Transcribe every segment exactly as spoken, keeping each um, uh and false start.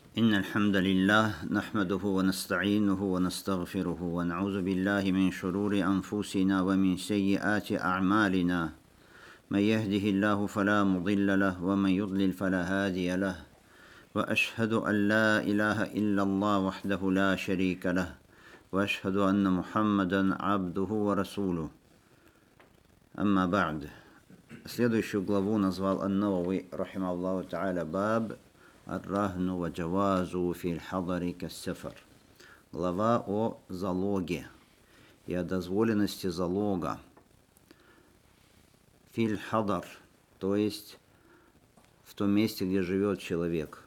إن الحمد لله نحمده ونستعينه ونستغفره ونعوذ بالله من شرور أنفسنا ومن سيئات أعمالنا. من يهده الله فلا مضل له ومن يضلل فلا هادي له. وأشهد أن لا إله إلا الله وحده لا شريك له وأشهد أن محمدا عبده ورسوله. أما بعد. Следующую главу назвал Ан-Навави, рахимахуллаху та'аля, баб ар-рахну ва джавазу фил хадари кас-сафар. Глава о залоге и о дозволенности залога. Филь хадар, то есть в том месте, где живет человек,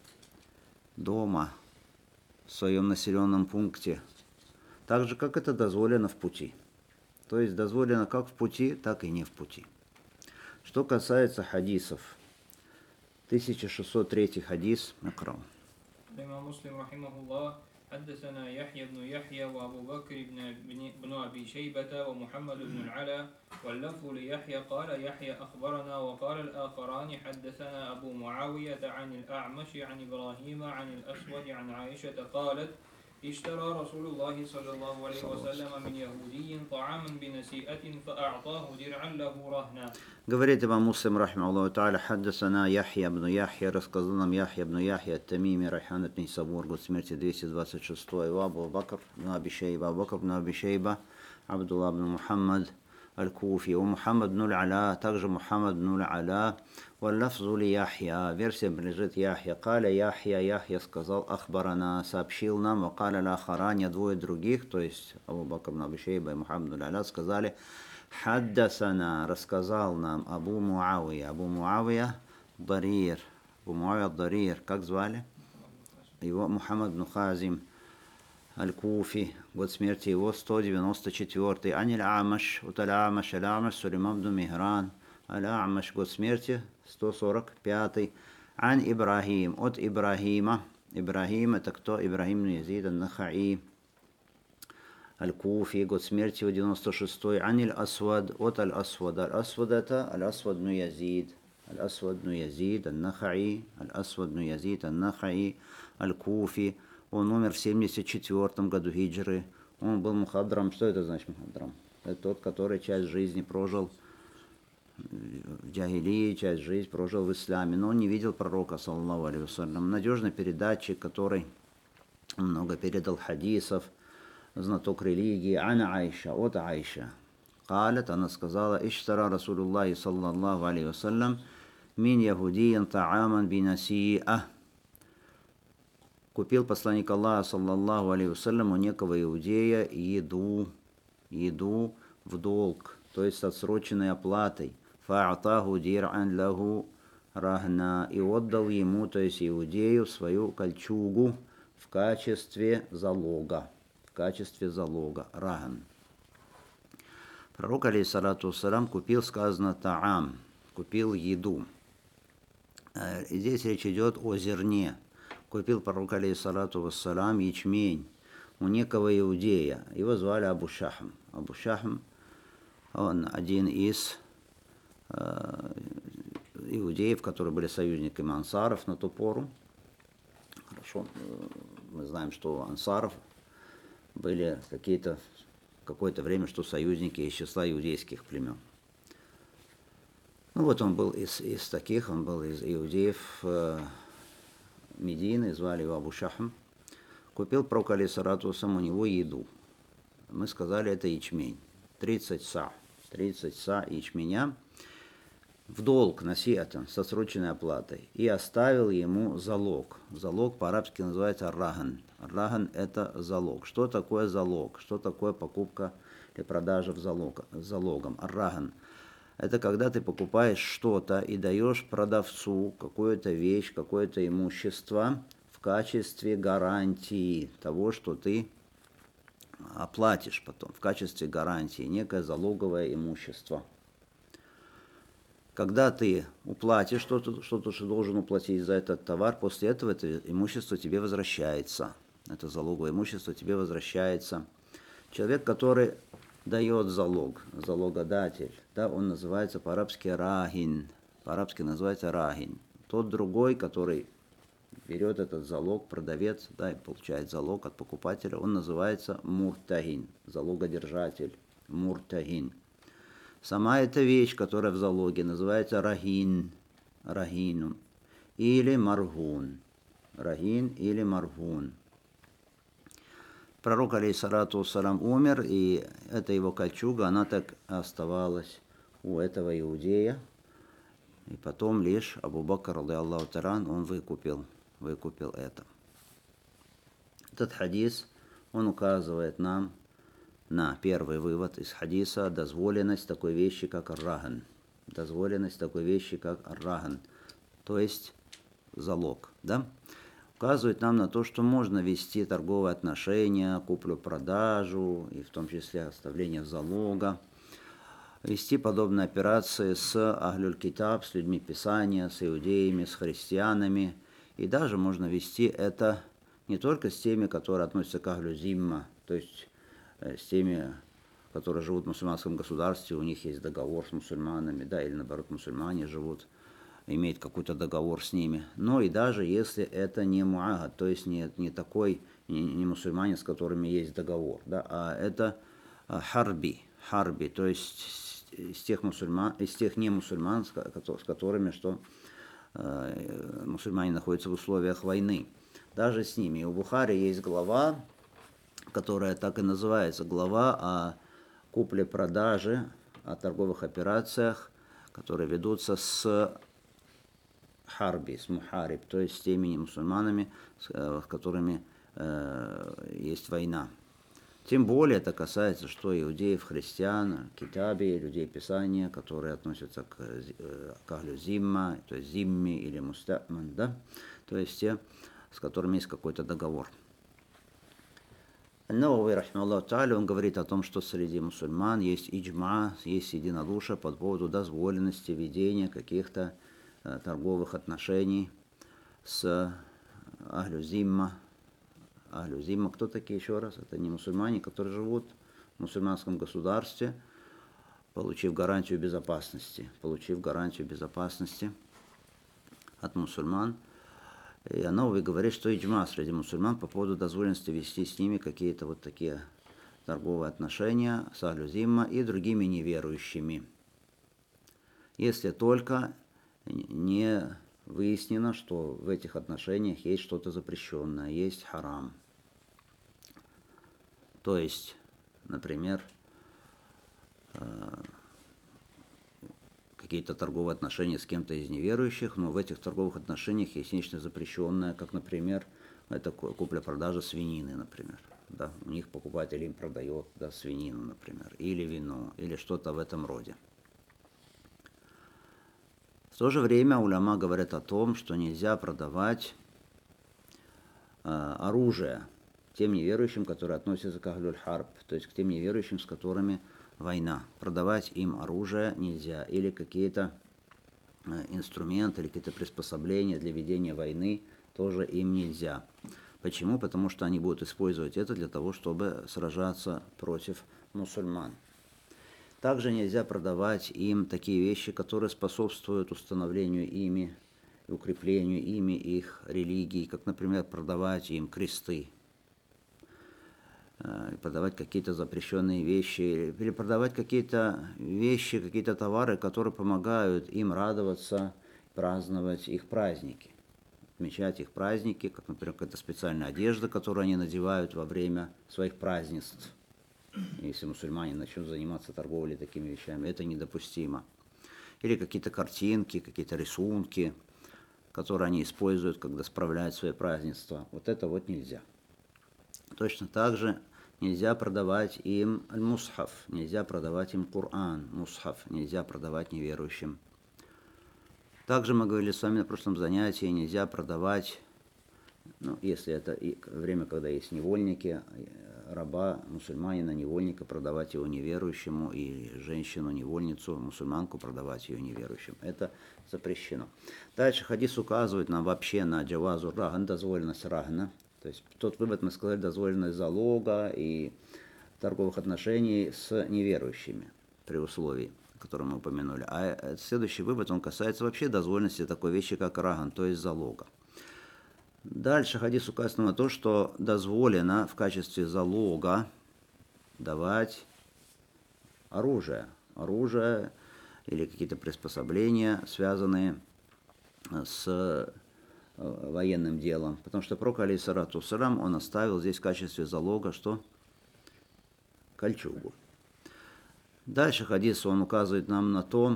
дома, в своем населенном пункте, так же, как это дозволено в пути. То есть дозволено как в пути, так и не в пути. Что касается хадисов, тысяча шестьсот третий хадис, накрал. Имам Муслим, рахимахуллах, حدثنا يحيى بن يحيى وأبو بكر بن بن أبي شيبة ومحمد بن العلا واللفظ ليحيى قال يحيى أخبرنا وقال الآخران حدثنا أبو معاوية عن الأعمش عن إبراهيم عن الأسود عن عائشة قالت اشترى رسول الله صلى الله عليه وسلم من يهودي طعاما بنسيئة فأعطاه درعا له رهنا. Говорит имам Муслим, рахимахуллаху та'аля, حدثنا Яхья ибн Яхья, рассказал нам Яхья ибн Яхья ат-Тамими, райхан ат-Нейсабур, год смерти двести двадцать шесть, Абу Бакр ибн Аби Шейба, Абу Бакр ибн Аби Шейба, Абдулла ибн Мухаммад аль-Куфи, у Мухаммад ибн аль-Аля, также Мухаммад ибн аль-Аля, واللفظ ليحيى, версия принадлежит Яхья. Каля Яхья, Яхья сказал, ахбарана, сообщил нам, вакаля ля-ахараня, двое других, то есть Абу Бакр ибн Аби Шейба и Мухаммад ибн аль-Аля, сказали, хаддасана, рассказал нам Абу Муавия, Абу Муавия Дарир, Абу Муавия Дарир, как звали? Его Мухаммад ибн Хазим аль-Куфи, год смерти его сто девяносто четвёртый, Аниль Амаш, от Аль-Амаш, Аль-Амаш, Сулейман ибн Михран, Аль-Амаш, год смерти сто сорок пятый, Ан Ибрахим, от Ибрахима, Ибрахим это кто? Ибрахим ибн Язид ан-Нахаи, Аль-Куфи, год смерти его девяносто шестой, Аниль Асвад, от Аль-Асвад, Аль-Асвад это Аль-Асвад ибн Язид, Аль-Асвад ибн Язид ан-Нахаи, Аль-Асвад ибн Язид ан-Нахаи, Аль-Куфи, он умер в семьдесят четвёртом году хиджры, он был мухадрам. Что это значит мухадрам? Это тот, который часть жизни прожил в джахилии, часть жизни прожил в исламе, но он не видел пророка, саллаллаху алейхи вассалям. Надежный передатчик, который много передал хадисов, знаток религии, ана Айша, от Айша. Калят, она сказала, иштара Расулуллахи саллаллаху алейхи вассалям мин яхудиян та'аман бинаси'a. Купил посланник Аллаха саллаллаху алейхи вассалям у некого иудея еду, еду в долг, то есть с отсроченной оплатой. Фа'атаху дир'ан лаху рахна, и отдал ему, то есть иудею, свою кольчугу в качестве залога, в качестве залога, рахн. Пророк, алейхиссалату вассалям, купил, сказано, та'ам, купил еду. И здесь речь идет о зерне. Купил пророк, алейхиссалату вассалям, ячмень у некого иудея. Его звали Абу Шахм. Абу Шахм, он один из э, иудеев, которые были союзниками ансаров на ту пору. Хорошо, мы знаем, что у ансаров были какие-то, какое-то время, что союзники из числа иудейских племен. Ну вот он был из, из таких, он был из иудеев э, Медины, звали его Абу Шахм. Купил пророк, алейхиссалату вассалям, у него еду. Мы сказали, это ячмень. тридцать са. тридцать са ячменя в долг насиатан, с отсроченной оплатой. И оставил ему залог. Залог по-арабски называется рахн. Рахн это залог. Что такое залог? Что такое покупка или продажа в залог, залогом? Рахн. Это когда ты покупаешь что-то и даешь продавцу какую-то вещь, какое-то имущество в качестве гарантии того, что ты оплатишь потом, в качестве гарантии, некое залоговое имущество. Когда ты уплатишь что-то, что-то, что должен уплатить за этот товар, после этого это имущество тебе возвращается. Это залоговое имущество тебе возвращается. Человек, который дает залог, залогодатель, да, он называется по-арабски рахин, по-арабски называется рахин. Тот другой, который берет этот залог, продавец, да, и получает залог от покупателя, он называется муртагин, залогодержатель, муртагин. Сама эта вещь, которая в залоге, называется рагин, рагинун, или маргун, рагин или маргун. Пророк, алейхиссалату вассалам, умер, и эта его кольчуга, она так оставалась у этого иудея. И потом лишь Абу Бакр, радийаллаху таран, он выкупил, выкупил это. Этот хадис, он указывает нам на первый вывод из хадиса: дозволенность такой вещи, как ар-раган. Дозволенность такой вещи, как ар-раган, то есть залог, да? Указывает нам на то, что можно вести торговые отношения, куплю-продажу, и в том числе оставление залога, вести подобные операции с Ахлюль Китаб, с людьми Писания, с иудеями, с христианами. И даже можно вести это не только с теми, которые относятся к Ахлю Зимма, то есть с теми, которые живут в мусульманском государстве, у них есть договор с мусульманами, да, или наоборот, мусульмане живут, имеют какой-то договор с ними. Но и даже если это не муагад, то есть не, не такой, не, не мусульмане, с которыми есть договор, да, а это харби, харби, то есть из тех мусульман, из тех не мусульман, с которыми что э, мусульмане находятся в условиях войны. Даже с ними. И у Бухари есть глава, которая так и называется, глава о купле-продаже, о торговых операциях, которые ведутся с харби, с мухариб, то есть с теми мусульманами, с которыми э, есть война. Тем более это касается, что иудеев, христиан, китаби, людей Писания, которые относятся к, к Ахлю Зимма, то есть Зимми или Мустаман, да, то есть те, с которыми есть какой-то договор. Ан-Навави, рахимахуллаху тааля, он говорит о том, что среди мусульман есть иджма, есть единодушие по поводу дозволенности ведения каких-то э, торговых отношений с Ахлю Зимма. Ахлю Зимма, кто такие, еще раз? Это не мусульмане, которые живут в мусульманском государстве, получив гарантию безопасности, получив гарантию безопасности от мусульман. И Ан-Навави говорит, что иджма среди мусульман по поводу дозволенности вести с ними какие-то вот такие торговые отношения с Ахлю Зимма и другими неверующими, если только не выяснено, что в этих отношениях есть что-то запрещенное, есть харам. То есть, например, какие-то торговые отношения с кем-то из неверующих, но в этих торговых отношениях есть нечто запрещенное, как, например, это купля-продажа свинины, например. Да, у них покупатель им продает, да, свинину, например, или вино, или что-то в этом роде. В то же время уляма говорят о том, что нельзя продавать э, оружие тем неверующим, которые относятся к Ахлюль Харб, то есть к тем неверующим, с которыми война. Продавать им оружие нельзя, или какие-то э, инструменты, или какие-то приспособления для ведения войны тоже им нельзя. Почему? Потому что они будут использовать это для того, чтобы сражаться против мусульман. Также нельзя продавать им такие вещи, которые способствуют установлению ими, укреплению ими их религии, как, например, продавать им кресты, продавать какие-то запрещенные вещи, или продавать какие-то вещи, какие-то товары, которые помогают им радоваться, праздновать их праздники, отмечать их праздники, как, например, какая-то специальная одежда, которую они надевают во время своих празднеств. Если мусульмане начнут заниматься торговлей такими вещами, это недопустимо. Или какие-то картинки, какие-то рисунки, которые они используют, когда справляют свои празднества. Вот это вот нельзя. Точно так же нельзя продавать им аль-мусхаф, нельзя продавать им Коран, мусхаф, нельзя продавать неверующим. Также мы говорили с вами на прошлом занятии, нельзя продавать, ну, если это время, когда есть невольники, раба, мусульманина, невольника, продавать его неверующему, и женщину-невольницу, мусульманку, продавать ее неверующим. Это запрещено. Дальше хадис указывает нам вообще на джавазу раган, дозволенность рагана. То есть тот вывод мы сказали, дозволенность залога и торговых отношений с неверующими при условии, которое мы упомянули. А следующий вывод, он касается вообще дозволенности такой вещи, как раган, то есть залога. Дальше хадис указано на то, что дозволено в качестве залога давать оружие. Оружие или какие-то приспособления, связанные с военным делом. Потому что пророк, алейхиссалату вассалям, он оставил здесь в качестве залога что? Кольчугу. Дальше хадис он указывает нам на то,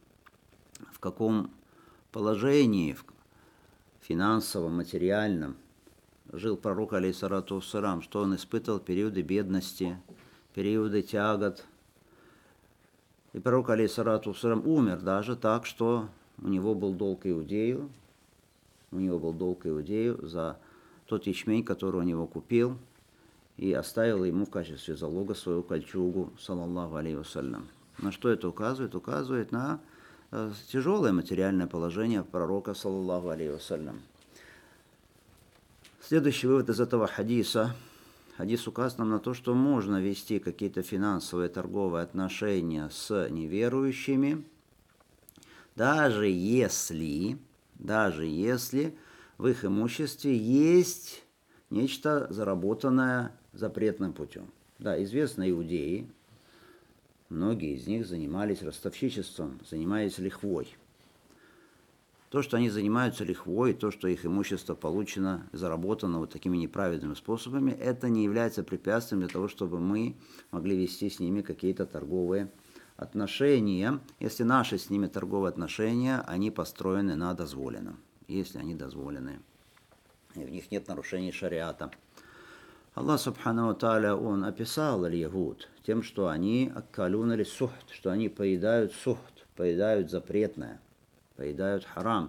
в каком положении, в финансовом, материальном жил пророк, алейхиссалату вассалям, что он испытывал периоды бедности, периоды тягот. И пророк, алейхиссалату вассалям, умер даже так, что у него был долг иудею, у него был долг иудею за тот ячмень, который у него купил, и оставил ему в качестве залога свою кольчугу, саллаллаху алейхи вассалям. На что это указывает? Указывает на тяжелое материальное положение пророка, саллаллаху алейхи вассалям. Следующий вывод из этого хадиса. Хадис указывает нам на то, что можно вести какие-то финансовые торговые отношения с неверующими, даже если, даже если в их имуществе есть нечто заработанное запретным путем. Да, известно, иудеи, многие из них занимались ростовщичеством, занимались лихвой. То, что они занимаются лихвой, то, что их имущество получено, заработано вот такими неправедными способами, это не является препятствием для того, чтобы мы могли вести с ними какие-то торговые отношения, если наши с ними торговые отношения, они построены на дозволенном, если они дозволены, и в них нет нарушений шариата. Аллах субхану ва тааля, он описал аль-ягуд тем, что они аккалюн или сухт, что они поедают сухт, поедают запретное, поедают харам.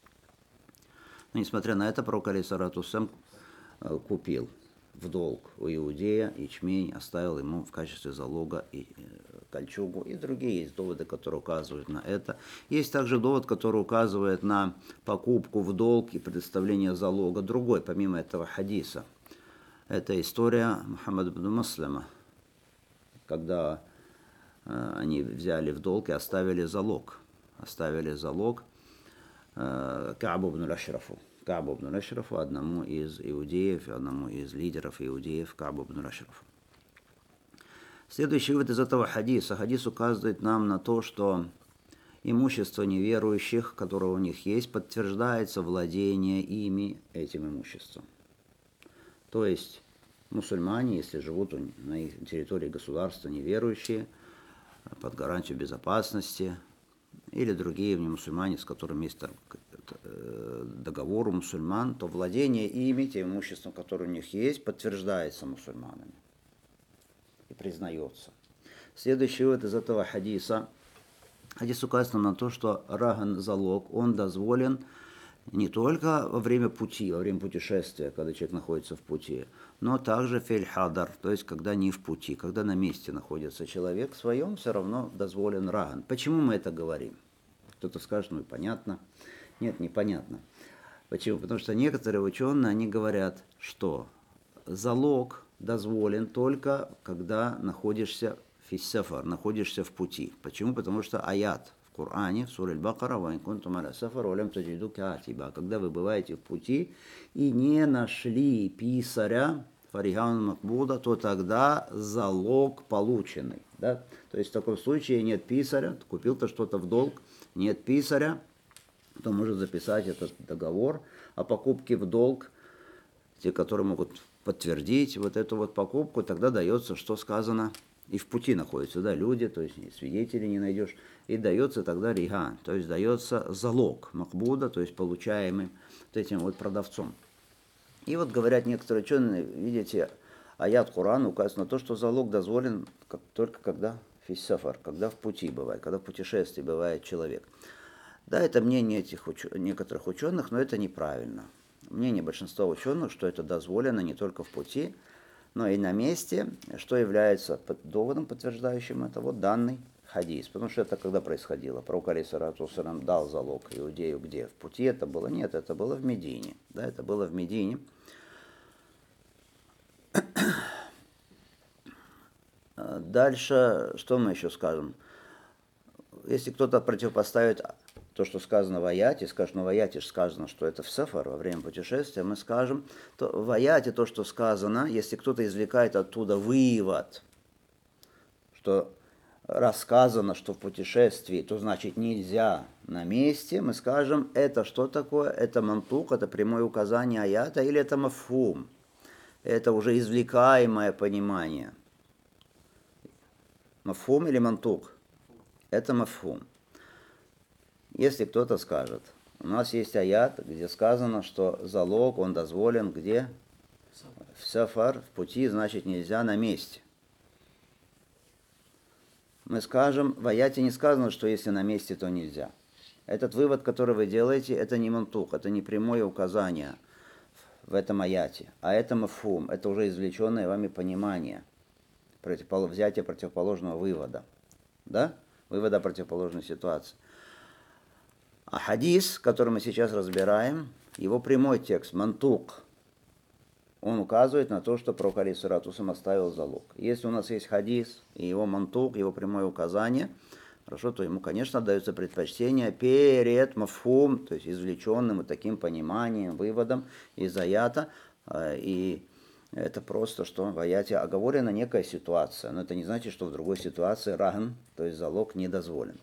Но несмотря на это, пророк алейхиссалату вассалям купил в долг у иудея ячмень, оставил ему в качестве залога и кольчугу, и другие есть доводы, которые указывают на это. Есть также довод, который указывает на покупку в долг и предоставление залога другой, помимо этого хадиса. Это история Мухаммада ибн Маслама, когда э, они взяли в долг и оставили залог. Оставили залог э, Каабу ибн Ашрафу. Каабу ибн Ашрафу, одному из иудеев, одному из лидеров иудеев, Каабу ибн Ашрафу. Следующий вывод из этого хадиса. Хадис указывает нам на то, что имущество неверующих, которое у них есть, подтверждается владение ими этим имуществом. То есть мусульмане, если живут на их территории государства неверующие, под гарантию безопасности, или другие мусульмане, с которыми есть договор у мусульман, то владение ими, тем имуществом, которое у них есть, подтверждается мусульманами и признается. Следующий вывод из этого хадиса. Хадис указывает на то, что раган, залог, он дозволен не только во время пути, во время путешествия, когда человек находится в пути, но также фель-хадар, то есть когда не в пути, когда на месте находится человек, в своем все равно дозволен раган. Почему мы это говорим? Кто-то скажет, ну и понятно. Нет, непонятно. Почему? Потому что некоторые ученые, они говорят, что залог дозволен только когда находишься фиссафар, находишься в пути. Почему? Потому что аят в Коране, в суре Аль-Бакара, «Ва ин кунтум аля сафар, ва лям таджиду катиба», когда вы бываете в пути и не нашли писаря, фариган макбуда, то тогда залог полученный. Да? То есть в таком случае нет писаря, купил ты что-то в долг, нет писаря, то может записать этот договор о покупке в долг, те, которые могут подтвердить вот эту вот покупку, тогда дается, что сказано, и в пути находятся, да, люди, то есть свидетелей не найдешь, и дается тогда рига, то есть дается залог макбуда, то есть получаемый вот этим вот продавцом. И вот говорят некоторые ученые, видите, аят Корана указывает на то, что залог дозволен как, только когда фиссафар, когда в пути бывает, когда в путешествии бывает человек. Да, это мнение этих уч... некоторых ученых, но это неправильно. Мнение большинства ученых, что это дозволено не только в пути, но и на месте, что является доводом, подтверждающим это вот данный хадис. Потому что это когда происходило? Пророк алейхиссалату вассалям дал залог иудею где? В пути это было? Нет, это было в Медине. Да, это было в Медине. Дальше, что мы еще скажем? Если кто-то противопоставит то, что сказано в аяте, скажем, ну в аяте же сказано, что это в сафар, во время путешествия, мы скажем, то в аяте то, что сказано, если кто-то извлекает оттуда вывод, что рассказано, что в путешествии, то значит нельзя на месте, мы скажем, это что такое? Это мантук, это прямое указание аята, или это мафхум? Это уже извлекаемое понимание. Мафхум или мантук? Это мафхум. Если кто-то скажет, у нас есть аят, где сказано, что залог, он дозволен где? В сафар, в пути, значит нельзя на месте. Мы скажем, в аяте не сказано, что если на месте, то нельзя. Этот вывод, который вы делаете, это не мантук, это не прямое указание в этом аяте, а это мафхум, это уже извлеченное вами понимание, противопол... взятие противоположного вывода, да? Вывода противоположной ситуации. А хадис, который мы сейчас разбираем, его прямой текст, мантук, он указывает на то, что пророк алейхиссалату вассалям оставил залог. Если у нас есть хадис, и его мантук, его прямое указание, хорошо, то ему, конечно, дается предпочтение перед мафхум, то есть извлеченным вот таким пониманием, выводом из аята. И это просто, что в аяте оговорена некая ситуация. Но это не значит, что в другой ситуации рагн, то есть залог, не дозволен.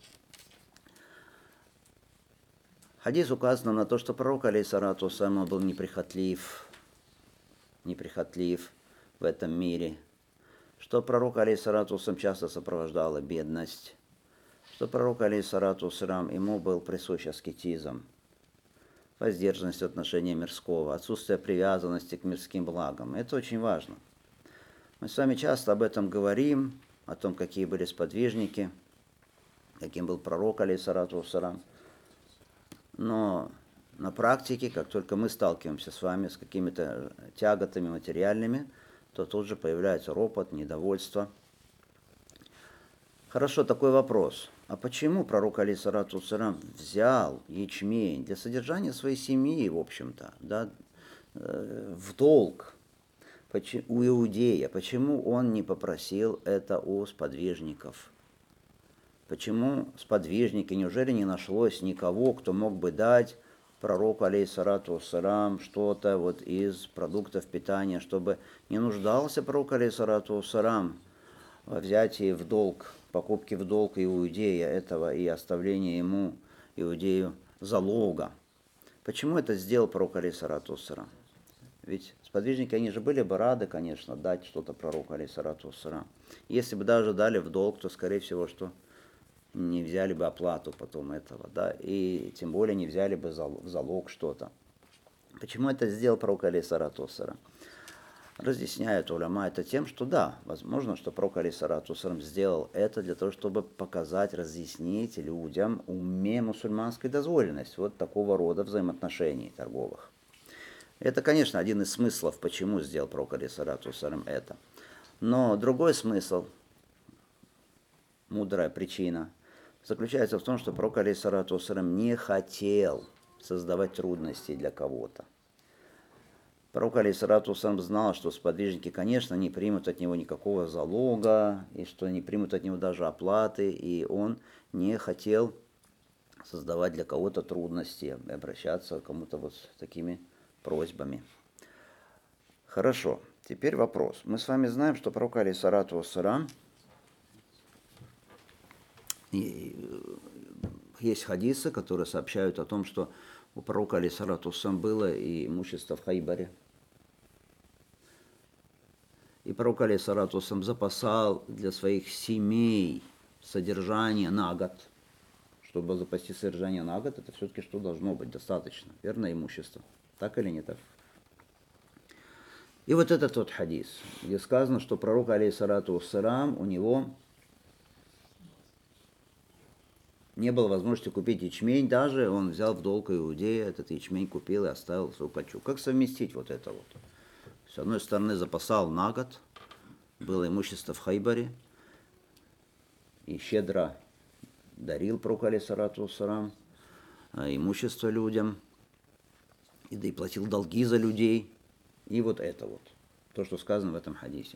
Хадис указано на то, что пророк алейхиссалату вассалям был неприхотлив, неприхотлив в этом мире, что пророк алейхиссалату вассалям часто сопровождала бедность, что пророк алейхиссалату вассалям ему был присущ аскетизм, воздержанность в отношении мирского, отсутствие привязанности к мирским благам. Это очень важно. Мы с вами часто об этом говорим, о том, какие были сподвижники, каким был пророк алейхиссалату вассалям. Но на практике, как только мы сталкиваемся с вами с какими-то тяготами материальными, то тут же появляется ропот, недовольство. Хорошо, такой вопрос. А почему пророк алейхиссалату вассалям взял ячмень для содержания своей семьи, в общем-то, да, в долг у иудея? Почему он не попросил это у сподвижников? Почему сподвижники, неужели не нашлось никого, кто мог бы дать пророку алейхиссалату вассалям что-то вот из продуктов питания, чтобы не нуждался пророк алейхиссалату вассалям во взятии в долг, покупке в долг иудея этого и оставлении ему, иудею, залога? Почему это сделал пророк алейхиссалату вассалям? Ведь сподвижники, они же были бы рады, конечно, дать что-то пророку алейхиссалату вассалям. Если бы даже дали в долг, то, скорее всего, что не взяли бы оплату потом этого, да, и тем более не взяли бы в залог что-то. Почему это сделал пророк алейхиссалату вассалям? Разъясняют уляма это тем, что да, возможно, что пророк алейхиссалату вассалям сделал это для того, чтобы показать, разъяснить людям уме мусульманской дозволенность вот такого рода взаимоотношений торговых. Это, конечно, один из смыслов, почему сделал пророк алейхиссалату вассалям это. Но другой смысл, мудрая причина, заключается в том, что пророк алейхиссалату вассалям не хотел создавать трудности для кого-то. Пророк алейхиссалату вассалям знал, что сподвижники, конечно, не примут от него никакого залога, и что не примут от него даже оплаты, и он не хотел создавать для кого-то трудности, обращаться к кому-то вот с такими просьбами. Хорошо, теперь вопрос. Мы с вами знаем, что пророк алейхиссалату вассалям, есть хадисы, которые сообщают о том, что у пророка алейхиссалату вассалям было и имущество в Хайбаре. И пророк алейхиссалату вассалям запасал для своих семей содержание на год. Чтобы запасти содержание на год, это все-таки что должно быть достаточно, верно, имущество. Так или не так? И вот это тот хадис, где сказано, что пророк алейхиссалату вассалям, у него не было возможности купить ячмень, даже он взял в долг иудея, этот ячмень купил и оставил свою пачу. Как совместить вот это вот? С одной стороны, запасал на год, было имущество в Хайбаре, и щедро дарил пророку алейхиссалату вассалям имущество людям, и да и платил долги за людей, и вот это вот, то, что сказано в этом хадисе.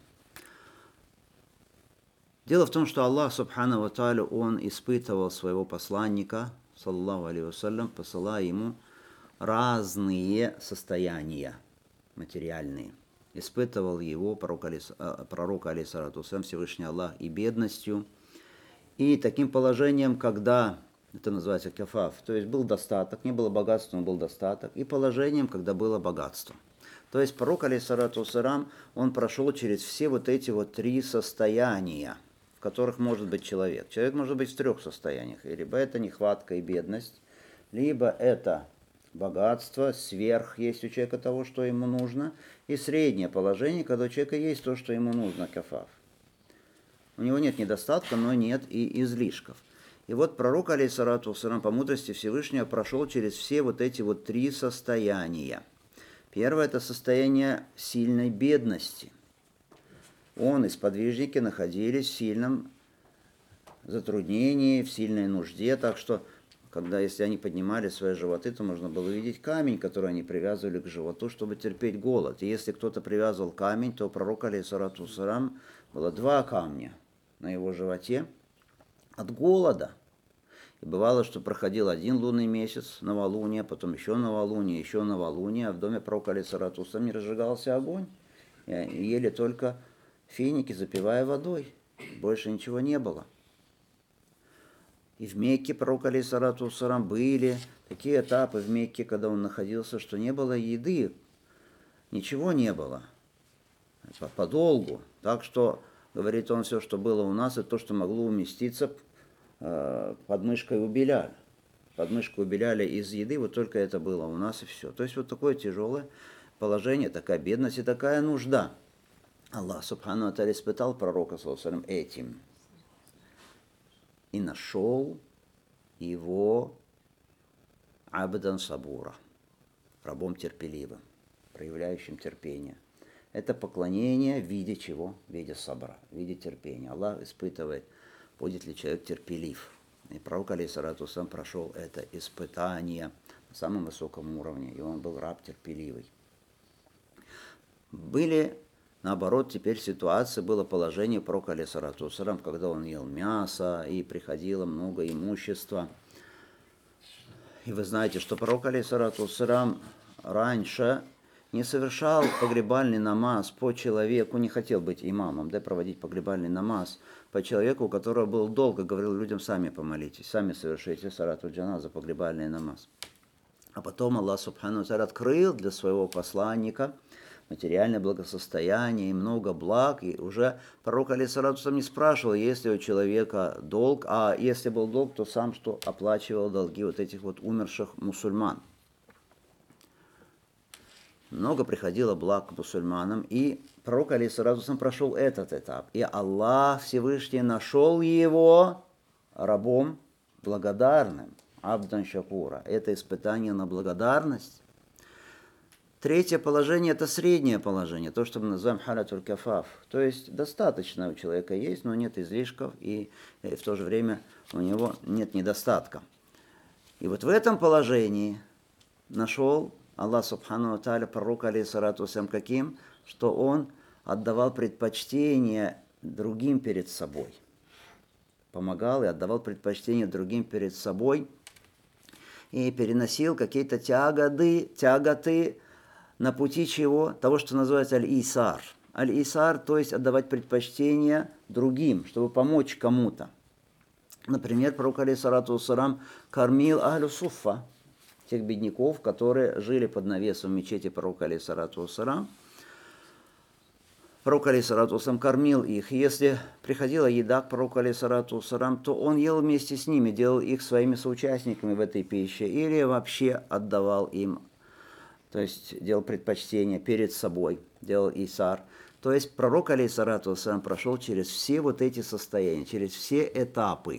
Дело в том, что Аллах, субхану ва тааля, Он испытывал своего посланника, саллаллаху алейхи вассалям, посылая ему разные состояния материальные. Испытывал его пророк, пророк алейхиссалату вассалям, Всевышний Аллах, и бедностью, и таким положением, когда, это называется кафаф, то есть был достаток, не было богатства, но был достаток, и положением, когда было богатство. То есть пророк, алейхиссалату вассалям, он прошел через все вот эти вот три состояния, в которых может быть человек. Человек может быть в трех состояниях. Либо это нехватка и бедность, либо это богатство, сверх есть у человека того, что ему нужно, и среднее положение, когда у человека есть то, что ему нужно, кафаф. У него нет недостатка, но нет и излишков. И вот пророк, алейхиссалату вассалям, по мудрости Всевышнего прошел через все вот эти вот три состояния. Первое – это состояние сильной бедности. Он и сподвижники находились в сильном затруднении, в сильной нужде, так что, когда, если они поднимали свои животы, то можно было увидеть камень, который они привязывали к животу, чтобы терпеть голод. И если кто-то привязывал камень, то у пророка, алейхиссалату вассалям, было два камня на его животе от голода. И бывало, что проходил один лунный месяц, новолуние, потом еще новолуние, еще новолуние, а в доме пророка, алейхиссалату вассалям, не разжигался огонь. И ели только финики, запивая водой. Больше ничего не было. И в Мекке пророк, алейхиссалату вассалям, были такие этапы в Мекке, когда он находился, что не было еды, ничего не было, подолгу. Так что, говорит он, все, что было у нас, это то, что могло уместиться э, под мышкой у Биляля. Под мышкой у Биляля из еды, вот только это было у нас и все. То есть вот такое тяжелое положение, такая бедность и такая нужда. Аллах субхану ва тааля испытал пророка саллаллаху алейхи ва саллям этим. И нашел его абдан сабура, рабом терпеливым, проявляющим терпение. Это поклонение в виде чего? В виде сабра, в виде терпения. Аллах испытывает, будет ли человек терпелив. И пророк, алейхиссалату вассалям, прошел это испытание на самом высоком уровне, и он был раб терпеливый. Были, наоборот, теперь ситуации, было положение пророка, алейхиссалату вассалям, когда он ел мясо, и приходило много имущества. И вы знаете, что пророк, алейхиссалату вассалям, раньше не совершал погребальный намаз по человеку, не хотел быть имамом, да, проводить погребальный намаз по человеку, у которого был долг, и говорил людям: сами помолитесь, сами совершите салату джаназа, погребальный намаз. А потом Аллах субхану ва тааля открыл для своего посланника материальное благосостояние и много благ, и уже пророк, алейхиссалату вассалям, не спрашивал, есть ли у человека долг, а если был долг, то сам что оплачивал долги вот этих вот умерших мусульман. Много приходило благ к мусульманам, и пророк, алейхиссалату вассалям, прошел этот этап. И Аллах Всевышний нашел его рабом благодарным, абдан шакура. Это испытание на благодарность. Третье положение – это среднее положение, то, что мы называем халятуль кафаф. То есть достаточно у человека есть, но нет излишков, и в то же время у него нет недостатка. И вот в этом положении нашел Аллах субхану ва тааля пророка, алейхиссалату вассалям, каким? Что он отдавал предпочтение другим перед собой. Помогал и отдавал предпочтение другим перед собой. И переносил какие-то тяготы, тяготы на пути чего? Того, что называется аль-исар. Аль-исар, то есть отдавать предпочтение другим, чтобы помочь кому-то. Например, пророк, алейхиссалату вассалям, кормил ахлю суффа, тех бедняков, которые жили под навесом мечети пророка, алейхиссалату вассалям. Пророк, алейхиссалату вассалям, кормил их. Если приходила еда к пророку, алейхиссалату вассалям, то он ел вместе с ними, делал их своими соучастниками в этой пище, или вообще отдавал им, то есть делал предпочтение перед собой, делал исар. То есть пророк, алейхиссалату вассалям, прошел через все вот эти состояния, через все этапы,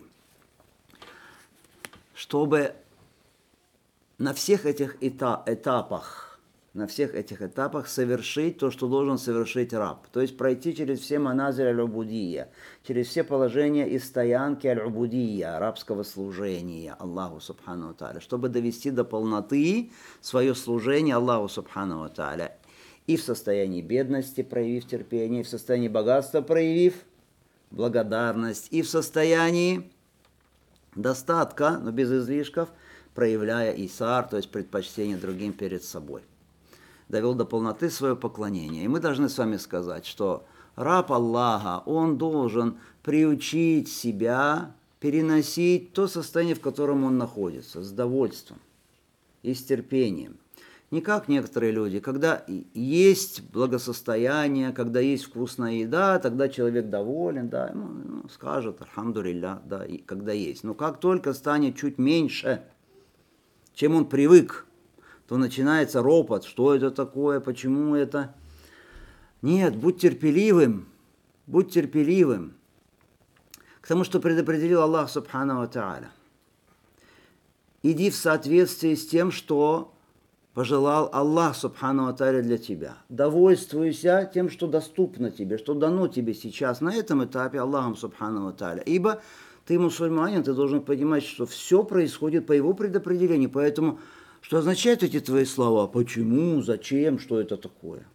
чтобы на всех этих этапах, на всех этих этапах совершить то, что должен совершить раб. То есть пройти через все маназиль аль-убудия, через все положения и стоянки аль-убудия, арабского служения Аллаху субхану ва тааля, чтобы довести до полноты свое служение Аллаху субхану ва тааля. И в состоянии бедности проявив терпение, и в состоянии богатства проявив благодарность, и в состоянии достатка, но без излишков, проявляя исар, то есть предпочтение другим перед собой. Довел до полноты свое поклонение. И мы должны с вами сказать, что раб Аллаха, он должен приучить себя переносить то состояние, в котором он находится, с довольством и с терпением. Не как некоторые люди, когда есть благосостояние, когда есть вкусная еда, тогда человек доволен, да, ну, скажет альхамдулилля, да, и когда есть. Но как только станет чуть меньше, чем он привык, то начинается ропот, что это такое, почему это. Нет, будь терпеливым, будь терпеливым к тому, что предопределил Аллах Субхану ва Тааля. Иди в соответствии с тем, что пожелал Аллах Субхану ва Тааля для тебя. Довольствуйся тем, что доступно тебе, что дано тебе сейчас на этом этапе Аллахом Субхану ва Тааля. Ибо ты мусульманин, ты должен понимать, что все происходит по его предопределению. Поэтому, что означают эти твои слова? Почему? Зачем? Что это такое?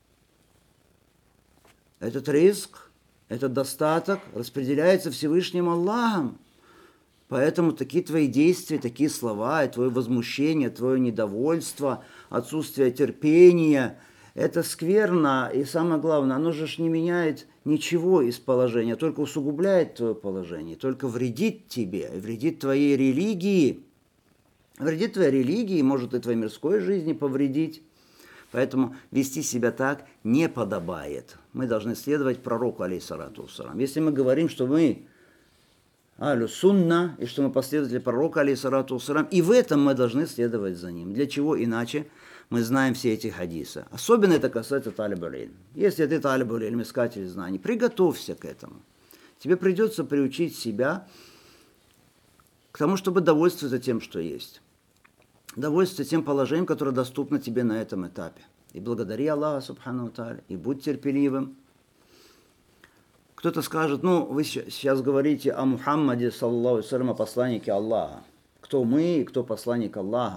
Этот ризк, этот достаток распределяется Всевышним Аллахом. Поэтому такие твои действия, такие слова, и твое возмущение, твое недовольство, отсутствие терпения, это скверно. И самое главное, оно же не меняет ничего из положения, только усугубляет твое положение, только вредит тебе, вредит твоей религии. Вредит твоей религии, может и твоей мирской жизни повредить. Поэтому вести себя так не подобает. Мы должны следовать пророку, алейхиссалату вассалам. Если мы говорим, что мы алю сунна, и что мы последователи пророка, алейхиссалату вассалам, и в этом мы должны следовать за ним. Для чего иначе мы знаем все эти хадисы? Особенно это касается талиб-уль-илм. Если ты талиб-уль-илм, искатель знаний, приготовься к этому. Тебе придется приучить себя к тому, чтобы довольствоваться тем, что есть. Довольствуйся тем положением, которое доступно тебе на этом этапе. И благодари Аллаха Субхану ва Тааля, и будь терпеливым. Кто-то скажет, ну, вы сейчас говорите о Мухаммаде, саллаллаху алейхи ва саллям, о посланнике Аллаха. Кто мы и кто посланник Аллаха.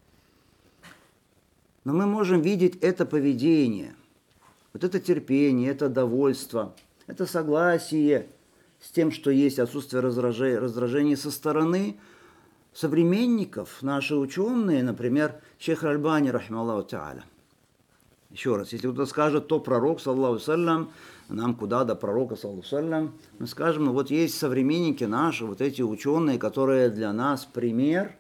Но мы можем видеть это поведение, вот это терпение, это довольство, это согласие с тем, что есть отсутствие раздражения со стороны современников, наши ученые, например, шейх Аль-Альбани, рахималлаху тааля. Еще раз, если кто-то скажет, то пророк, саллаллаху алейхи ва саллям, нам куда до пророка, саллаллаху алейхи ва саллям, мы скажем, ну вот есть современники наши, вот эти ученые, которые для нас пример.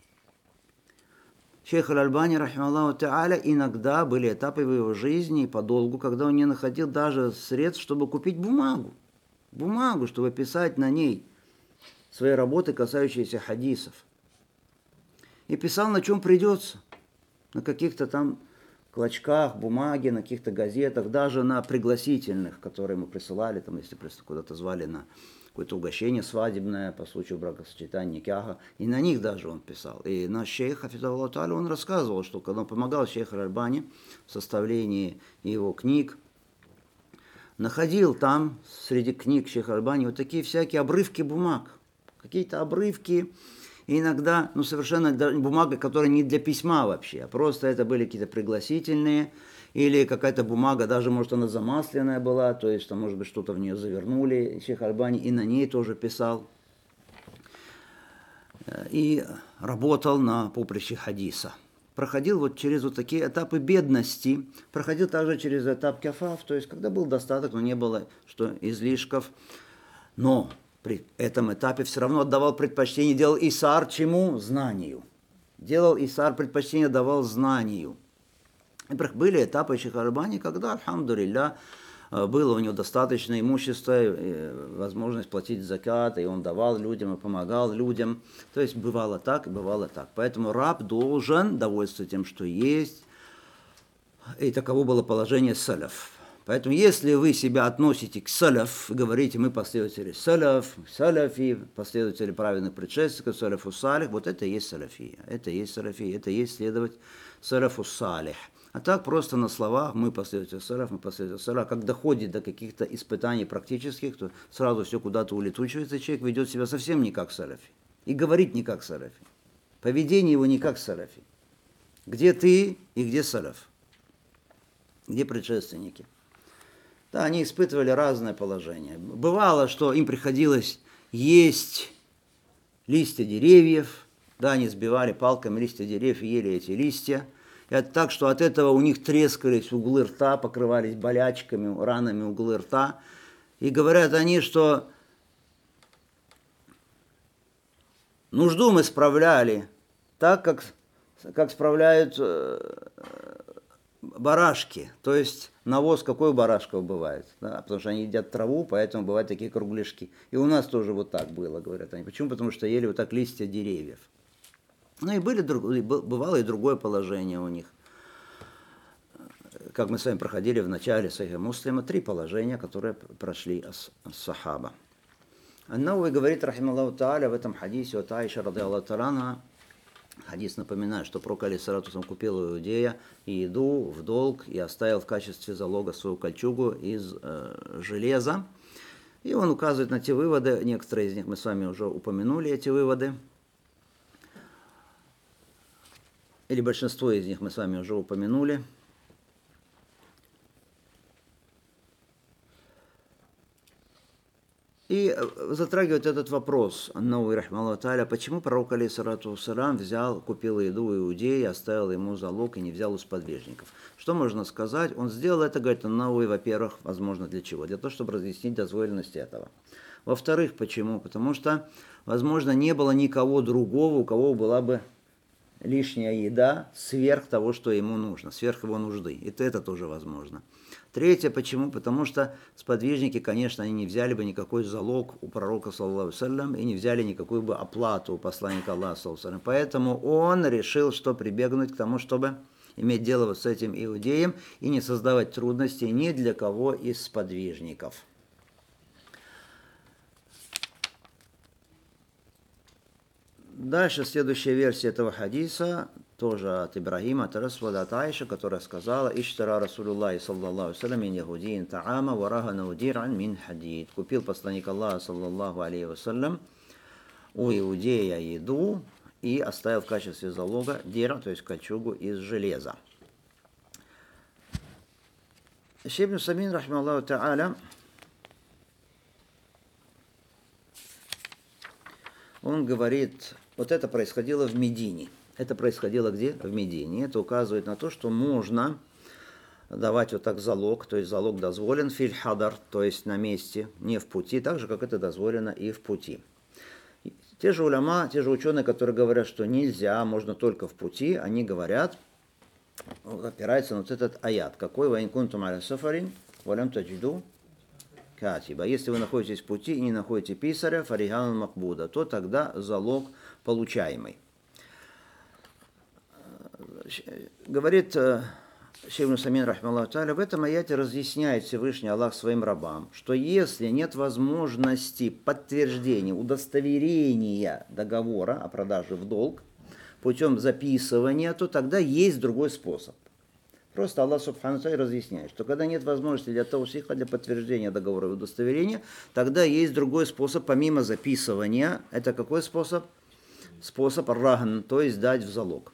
Шейх Аль-Альбани, рахималлаху тааля, иногда были этапы в его жизни подолгу, когда он не находил даже средств, чтобы купить бумагу. Бумагу, чтобы писать на ней свои работы, касающиеся хадисов. И писал, на чем придется. На каких-то там клочках бумаги, на каких-то газетах, даже на пригласительных, которые ему присылали, там, если куда-то звали на какое-то угощение свадебное по случаю бракосочетания, никяха. И на них даже он писал. И наш шейх, хафизаллаху тааля, он рассказывал, что когда он помогал шейху Аль-Альбани в составлении его книг, находил там, среди книг шейха Аль-Альбани, вот такие всякие обрывки бумаг. Какие-то обрывки, и иногда, ну, совершенно бумага, которая не для письма вообще, а просто это были какие-то пригласительные, или какая-то бумага, даже, может, она замасленная была, то есть, там, может быть, что-то в нее завернули, шейх Аль-Альбани, и на ней тоже писал. И работал на поприще хадиса. Проходил вот через вот такие этапы бедности, проходил также через этап кафаф, то есть, когда был достаток, но не было что излишков, но при этом этапе все равно отдавал предпочтение, делал исар чему? Знанию. Делал исар, предпочтение давал знанию. И были этапы шейха Аль-Альбани, когда, альхамдулилля, было у него достаточно имущества, возможность платить закат, и он давал людям, и помогал людям. То есть бывало так, и бывало так. Поэтому раб должен довольствоваться тем, что есть. И таково было положение салаф. Поэтому, если вы себя относите к салаф, говорите, мы последователи салаф, салафи, последователи праведных предшественников, салафу салих, вот это и есть салафия, это и есть салафия, это и есть следовать салафу салих. А так просто на словах мы последователи салаф, мы последователи салаф. Как доходит до каких-то испытаний практических, то сразу все куда-то улетучивается, человек ведет себя совсем не как салафи. И говорит не как салафи. Поведение его не как салафи. Где ты и где салаф? Где предшественники? Да, они испытывали разное положение. Бывало, что им приходилось есть листья деревьев, да, они сбивали палками листья деревьев и ели эти листья. И это так, что от этого у них трескались углы рта, покрывались болячками, ранами углы рта. И говорят они, что нужду мы справляли так, как, как справляют э, барашки. То есть навоз какой у барашков бывает? Да? Потому что они едят траву, поэтому бывают такие кругляшки. И у нас тоже вот так было, говорят они. Почему? Потому что ели вот так листья деревьев. Ну и были, бывало и другое положение у них. Как мы с вами проходили в начале Сахиха Муслима, три положения, которые прошли ас-сахаба. Ан-Навави говорит, рахималлаху тааля, в этом хадисе от Аиши, радиаллаху та'ала, хадис напоминает, что пророк алейхиссалату купил у иудея еду в долг и оставил в качестве залога свою кольчугу из э, железа. И он указывает на те выводы, некоторые из них мы с вами уже упомянули, эти выводы. Или большинство из них мы с вами уже упомянули. И затрагивает этот вопрос, Ан-Навави рахимахуллаху тааля, почему пророк алейхиссалату вассалям взял, купил еду у иудея, оставил ему залог и не взял у сподвижников. Что можно сказать? Он сделал это, говорит Ан-Навави, во-первых, возможно, для чего? Для того, чтобы разъяснить дозволенность этого. Во-вторых, почему? Потому что, возможно, не было никого другого, у кого была бы лишняя еда сверх того, что ему нужно, сверх его нужды. И это тоже возможно. Третье, почему? Потому что сподвижники, конечно, они не взяли бы никакой залог у пророка, саллаллаху алейхи ва саллям, и не взяли никакую бы оплату у посланника Аллаха, саллаллаху алейхи ва саллям. Поэтому он решил, что прибегнуть к тому, чтобы иметь дело вот с этим иудеем и не создавать трудностей ни для кого из сподвижников. Дальше следующая версия этого хадиса, тоже от Ибрахима, от Расвада, от Аиши, которая сказала: «Иштара Расулуллахи саллаллаху алейхи ва саллям мин яхудиин та'ама ва раханау дир'ан мин хадид». Купил посланник Аллаха саллаллаху алейхи ва саллям у иудея еду и оставил в качестве залога дир, то есть кольчугу из железа. Шейх ибн Усаймин, рахимахуллаху та'аля, он говорит, вот это происходило в Медине. Это происходило где? В Медине. Это указывает на то, что можно давать вот так залог, то есть залог дозволен филь хадар, то есть на месте, не в пути, так же, как это дозволено и в пути. Те же уляма, те же ученые, которые говорят, что нельзя, можно только в пути, они говорят, опираются на вот этот аят. Какой? «Ва ин кунтум аля сафарин, ва лям таджиду катиба». Если вы находитесь в пути и не находите писаря, фарихан макбуда, то тогда залог получаемый. Говорит шейх ибн Усаймин, рахимахуллаху тааля, в этом аяте разъясняет Всевышний Аллах своим рабам, что если нет возможности подтверждения, удостоверения договора о продаже в долг путем записывания, то тогда есть другой способ. Просто Аллах субхану ва тааля разъясняет, что когда нет возможности для таусиха, для подтверждения договора и удостоверения, тогда есть другой способ, помимо записывания. Это какой способ? Способ рахн, то есть дать в залог.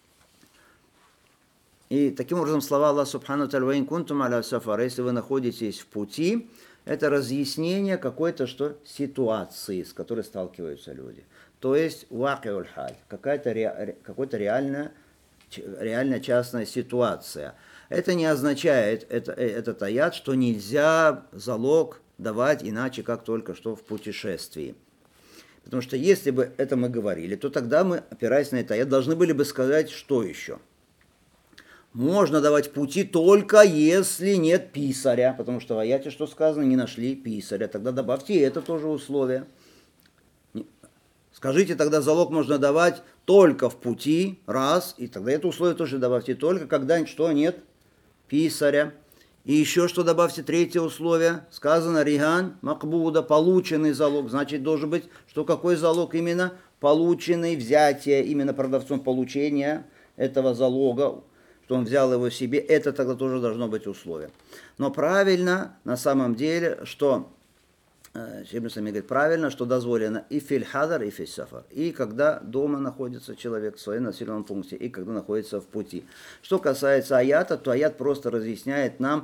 И таким образом слова Аллаха субхану ва тааля: «Ва ин кунтум аля сафар», если вы находитесь в пути, это разъяснение какой-то что ситуации, с которой сталкиваются люди. То есть вакиуль халь, какая-то ре, какой-то реальная, реальная частная ситуация. Это не означает, это, этот аят, что нельзя залог давать иначе, как только что в путешествии. Потому что если бы это мы говорили, то тогда мы, опираясь на этот аят, должны были бы сказать, что еще. Можно давать в пути только если нет писаря, потому что в аяте, что сказано, не нашли писаря. Тогда добавьте это тоже условие. Скажите, тогда залог можно давать только в пути, раз, и тогда это условие тоже добавьте только, когда что нет писаря. И еще что добавьте, третье условие, сказано риган макбуда, полученный залог, значит должен быть, что какой залог именно? Полученный, взятие, именно продавцом получения этого залога, что он взял его себе, это тогда тоже должно быть условие. Но правильно на самом деле, что шейх ибн Усаймин говорит, правильно, что дозволено и филь хадар, и филь сафар. И когда дома находится человек в своем населенном пункте, и когда находится в пути. Что касается аята, то аят просто разъясняет нам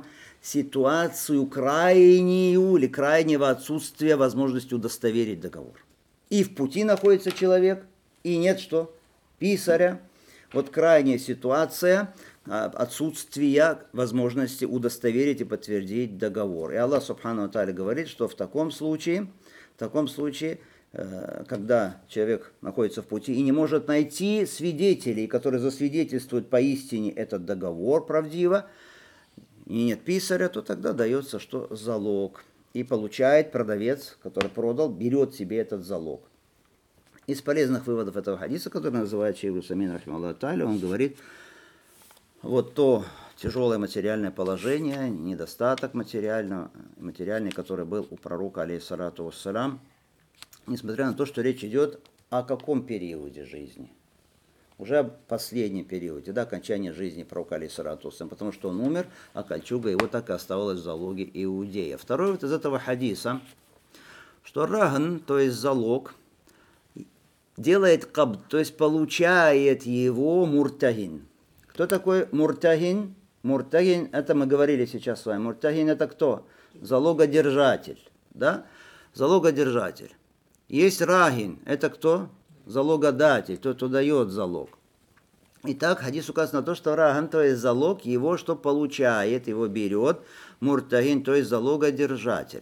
ситуацию крайнюю или крайнего отсутствия возможности удостоверить договор. И в пути находится человек, и нет что? Писаря. Вот крайняя ситуация отсутствия возможности удостоверить и подтвердить договор. И Аллах Субхану ва Тааля говорит, что в таком случае, в таком случае, когда человек находится в пути и не может найти свидетелей, которые засвидетельствуют поистине этот договор правдиво, и нет писаря, то тогда дается что? Залог. И получает продавец, который продал, берет себе этот залог. Из полезных выводов этого хадиса, который называет шейх Усамин рахимахуллаху тааля, он говорит, вот то тяжелое материальное положение, недостаток материального, материальный, который был у пророка, алейхиссалату вассалям, несмотря на то, что речь идет о каком периоде жизни? Уже о последнем периоде, да, окончания жизни пророка, алейхиссалату вассалям, потому что он умер, а кольчуга его так и оставалась в залоге иудея. Второй вот из этого хадиса, что рагн, то есть залог, делает кабд, то есть получает его муртагин. Кто такой муртагин? Муртагин, это мы говорили сейчас с вами. Муртагин это кто? Залогодержатель, да? Залогодержатель. Есть рагин, это кто? Залогодатель, тот, кто дает залог. Итак, хадис указывает на то, что раган, то есть залог, его что получает, его берет, муртагин, то есть залогодержатель.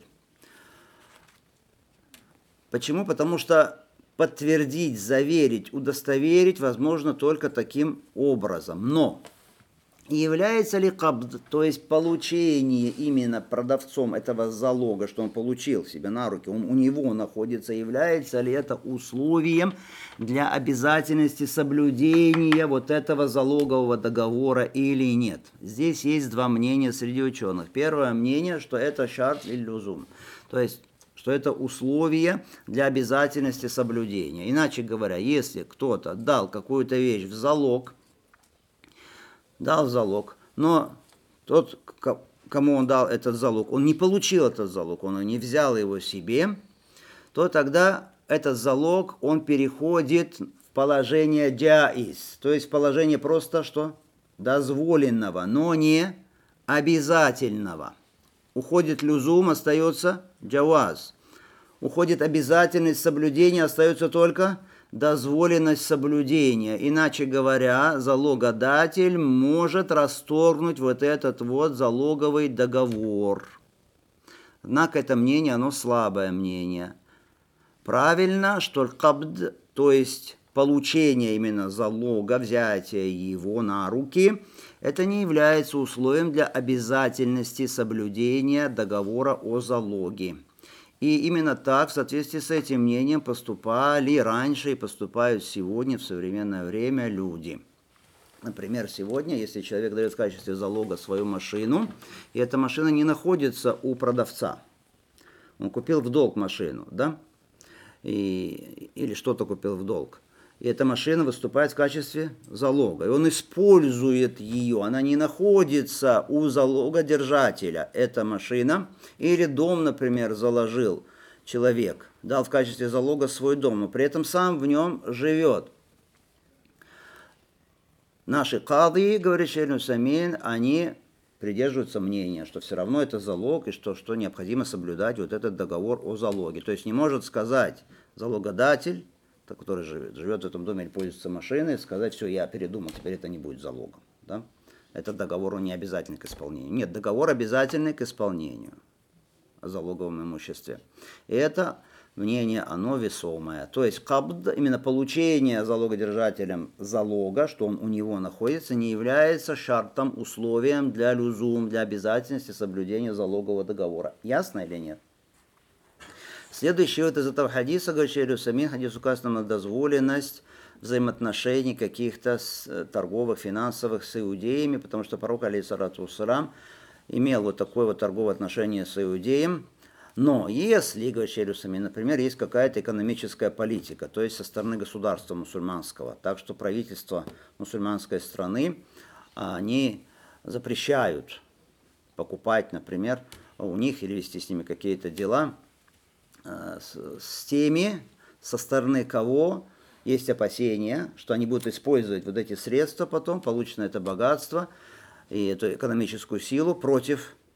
Почему? Потому что подтвердить, заверить, удостоверить возможно только таким образом. Но является ли кабд, то есть получение именно продавцом этого залога, что он получил себе на руки, он у него находится, является ли это условием для обязательности соблюдения вот этого залогового договора или нет? Здесь есть два мнения среди ученых. Первое мнение, что это шарт иль-лузум, то есть что это условие для обязательности соблюдения. Иначе говоря, если кто-то дал какую-то вещь в залог, дал залог, но тот, кому он дал этот залог, он не получил этот залог, он не взял его себе, то тогда этот залог, он переходит в положение джаиз, то есть в положение просто что? Дозволенного, но не обязательного. Уходит люзум, остается джаваз. Уходит обязательность соблюдения, остается только дозволенность соблюдения. Иначе говоря, залогодатель может расторгнуть вот этот вот залоговый договор. Однако это мнение, оно слабое мнение. Правильно, что кабд, то есть получение именно залога, взятие его на руки, это не является условием для обязательности соблюдения договора о залоге. И именно так, в соответствии с этим мнением, поступали раньше и поступают сегодня, в современное время, люди. Например, сегодня, если человек дает в качестве залога свою машину, и эта машина не находится у продавца, он купил в долг машину, да, и, или что-то купил в долг, и эта машина выступает в качестве залога, и он использует ее, она не находится у залогодержателя, эта машина, или дом, например, заложил человек, дал в качестве залога свой дом, но при этом сам в нем живет. Наши кады, говорит шейх Усамин, они придерживаются мнения, что все равно это залог, и что, что необходимо соблюдать вот этот договор о залоге. То есть не может сказать залогодатель, который живет, живет в этом доме или пользуется машиной, сказать, все, я передумал, теперь это не будет залогом. Да? Этот договор, он не обязательный к исполнению. Нет, договор обязательный к исполнению о залоговом имуществе. И это мнение, оно весомое. То есть кабд, именно получение залогодержателем залога, что он у него находится, не является шартом, условием для люзум, для обязательности соблюдения залогового договора. Ясно или нет? Следующий вот из этого хадиса, говорит шейх Усамин, хадис указывает на дозволенность взаимоотношений каких-то торговых, финансовых с иудеями, потому что пророк, алейхиссалату вассалям, имел вот такое вот торговое отношение с иудеем. Но если, говорит шейх Усамин, например, есть какая-то экономическая политика, то есть со стороны государства мусульманского, так что правительство мусульманской страны, они запрещают покупать, например, у них или вести с ними какие-то дела, С, с теми, со стороны кого есть опасения, что они будут использовать вот эти средства потом, полученное это богатство и эту экономическую силу против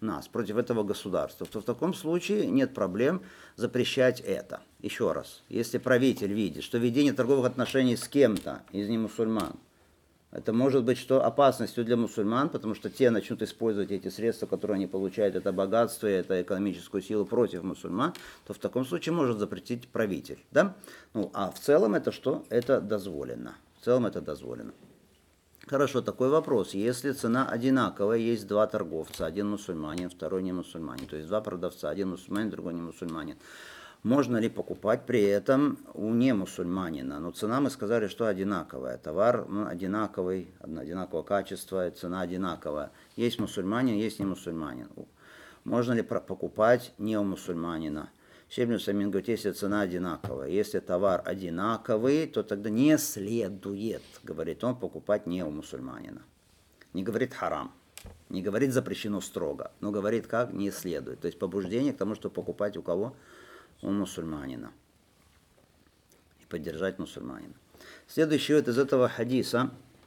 нас, против этого государства, то в таком случае нет проблем запрещать это. Еще раз, если правитель видит, что ведение торговых отношений с кем-то из немусульман, это может быть что опасностью для мусульман, потому что те начнут использовать эти средства, которые они получают, это богатство, это экономическую силу против мусульман, то в таком случае может запретить правитель. Да? Ну, а в целом это что? Это дозволено. В целом это дозволено. Хорошо, такой вопрос. Если цена одинаковая, есть два торговца, один мусульманин, второй не мусульманин, то есть два продавца, один мусульманин, другой не мусульманин. Можно ли покупать при этом у немусульманина? Но цена, мы сказали, что одинаковая. Товар ну, одинаковый, одинакового качества, цена одинаковая. Есть мусульманин, есть не мусульманин. Можно ли покупать не у мусульманина? Шейх ибн Усаймин говорит, если цена одинаковая, если товар одинаковый, то тогда не следует, говорит он, покупать не у мусульманина. Не говорит харам, не говорит запрещено строго, но говорит как не следует. То есть побуждение к тому, чтобы покупать у кого? У мусульманина. И поддержать мусульманина. Следующий вот из этого хадиса.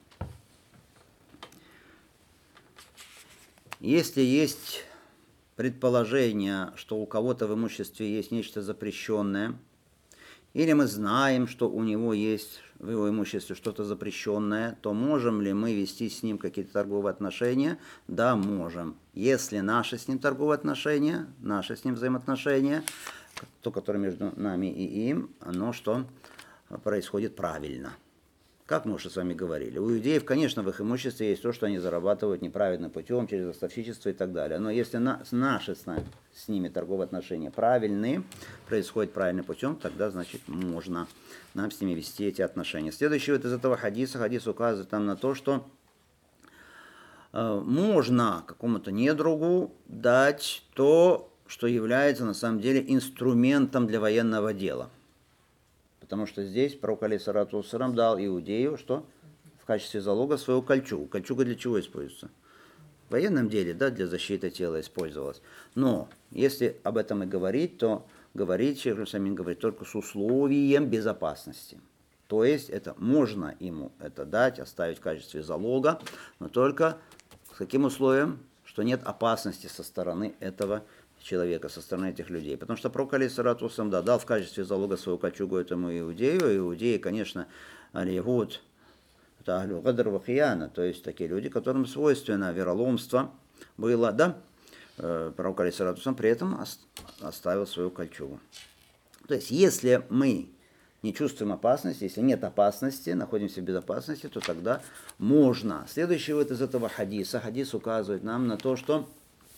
Если есть предположение, что у кого-то в имуществе есть нечто запрещенное, или мы знаем, что у него есть в его имуществе что-то запрещенное, то можем ли мы вести с ним какие-то торговые отношения? Да, можем. Если наши с ним торговые отношения, наши с ним взаимоотношения, то, которое между нами и им, оно что происходит правильно. Как мы уже с вами говорили, у иудеев, конечно, в их имуществе есть то, что они зарабатывают неправильным путем, через ростовщичество и так далее. Но если на, наши с, нами, с ними торговые отношения правильные, происходят правильным путем, тогда, значит, можно нам с ними вести эти отношения. Следующий вот из этого хадиса, хадис указывает нам на то, что э, можно какому-то недругу дать то, что является на самом деле инструментом для военного дела. Потому что здесь пророк алейхиссалату вассалям дал иудею, что в качестве залога свою кольчугу. Кольчуга для чего используется? В военном деле, да, для защиты тела использовалась. Но если об этом и говорить, то говорить, Шейх ибн говорит, только с условием безопасности. То есть это можно ему это дать, оставить в качестве залога, но только с каким условием? Что нет опасности со стороны этого человека, со стороны этих людей. Потому что пророк алейхиссалату вассалям да, дал в качестве залога свою кольчугу этому иудею. Иудеи, конечно, аль-Ягуд, это ахлю гадр ва хияна, то есть такие люди, которым свойственно вероломство было, да, пророк алейхиссалату вассалям при этом оставил свою кольчугу. То есть, если мы не чувствуем опасности, если нет опасности, находимся в безопасности, то тогда можно. Следующий вот из этого хадиса, хадис указывает нам на то, что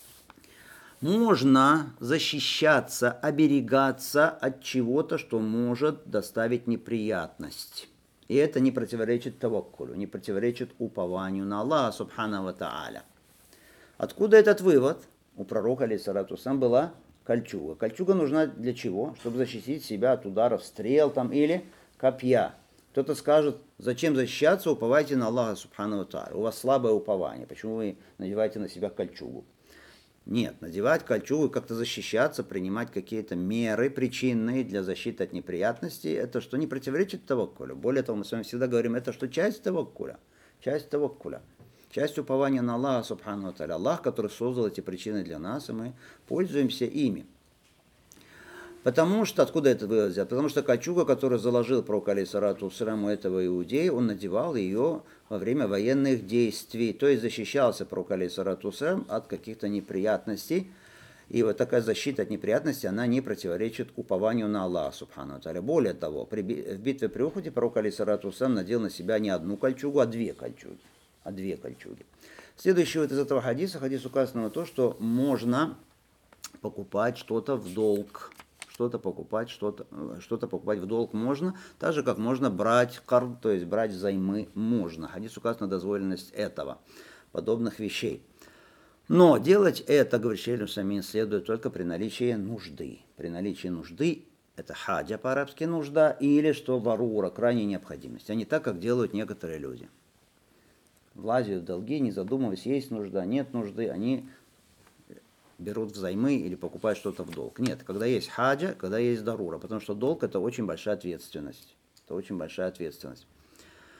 можно защищаться, оберегаться от чего-то, что может доставить неприятность. И это не противоречит таваккулю, не противоречит упованию на Аллаха субхана ва тааля. Откуда этот вывод? У пророка алейхиссалату вассалям была кольчуга. Кольчуга нужна для чего? Чтобы защитить себя от ударов стрел там, или копья. Кто-то скажет, зачем защищаться, уповайте на Аллаха субхана ва тааля. У вас слабое упование, почему вы надеваете на себя кольчугу? Нет, надевать кольчугу, как-то защищаться, принимать какие-то меры причинные для защиты от неприятностей, это что не противоречит таваккулю. Более того, мы с вами всегда говорим, это что часть таваккуля, часть таваккуля, часть упования на Аллаха субхану ва тааля. Аллах, который создал эти причины для нас, и мы пользуемся ими. Потому что, откуда это вывод взят? Потому что кольчуга, которую заложил пророк алейхиссалату вассалям у этого иудея, он надевал ее во время военных действий, то есть защищался пророк алейхиссалату вассалям от каких-то неприятностей. И вот такая защита от неприятностей, она не противоречит упованию на Аллаха субхану ва тааля. Более того, при, в битве при Ухуде пророк алейхиссалату вассалям надел на себя не одну кольчугу, а две кольчуги. А две кольчуги. Следующий вот из этого хадиса, хадис указано на то, что можно покупать что-то в долг. Что-то покупать, что-то, что-то покупать в долг можно, так же, как можно брать кард, то есть брать взаймы можно. Хадис указывает на дозволенность этого, подобных вещей. Но делать это, говорит Шейх ибн Усаймин, следует только при наличии нужды. При наличии нужды, это хаджа по-арабски нужда, или что варура, крайняя необходимость, а не так, как делают некоторые люди. Влазят в долги, не задумываясь, есть нужда, нет нужды, они берут взаймы или покупают что-то в долг. Нет, когда есть хаджа, когда есть дарура, потому что долг это очень большая ответственность. Это очень большая ответственность.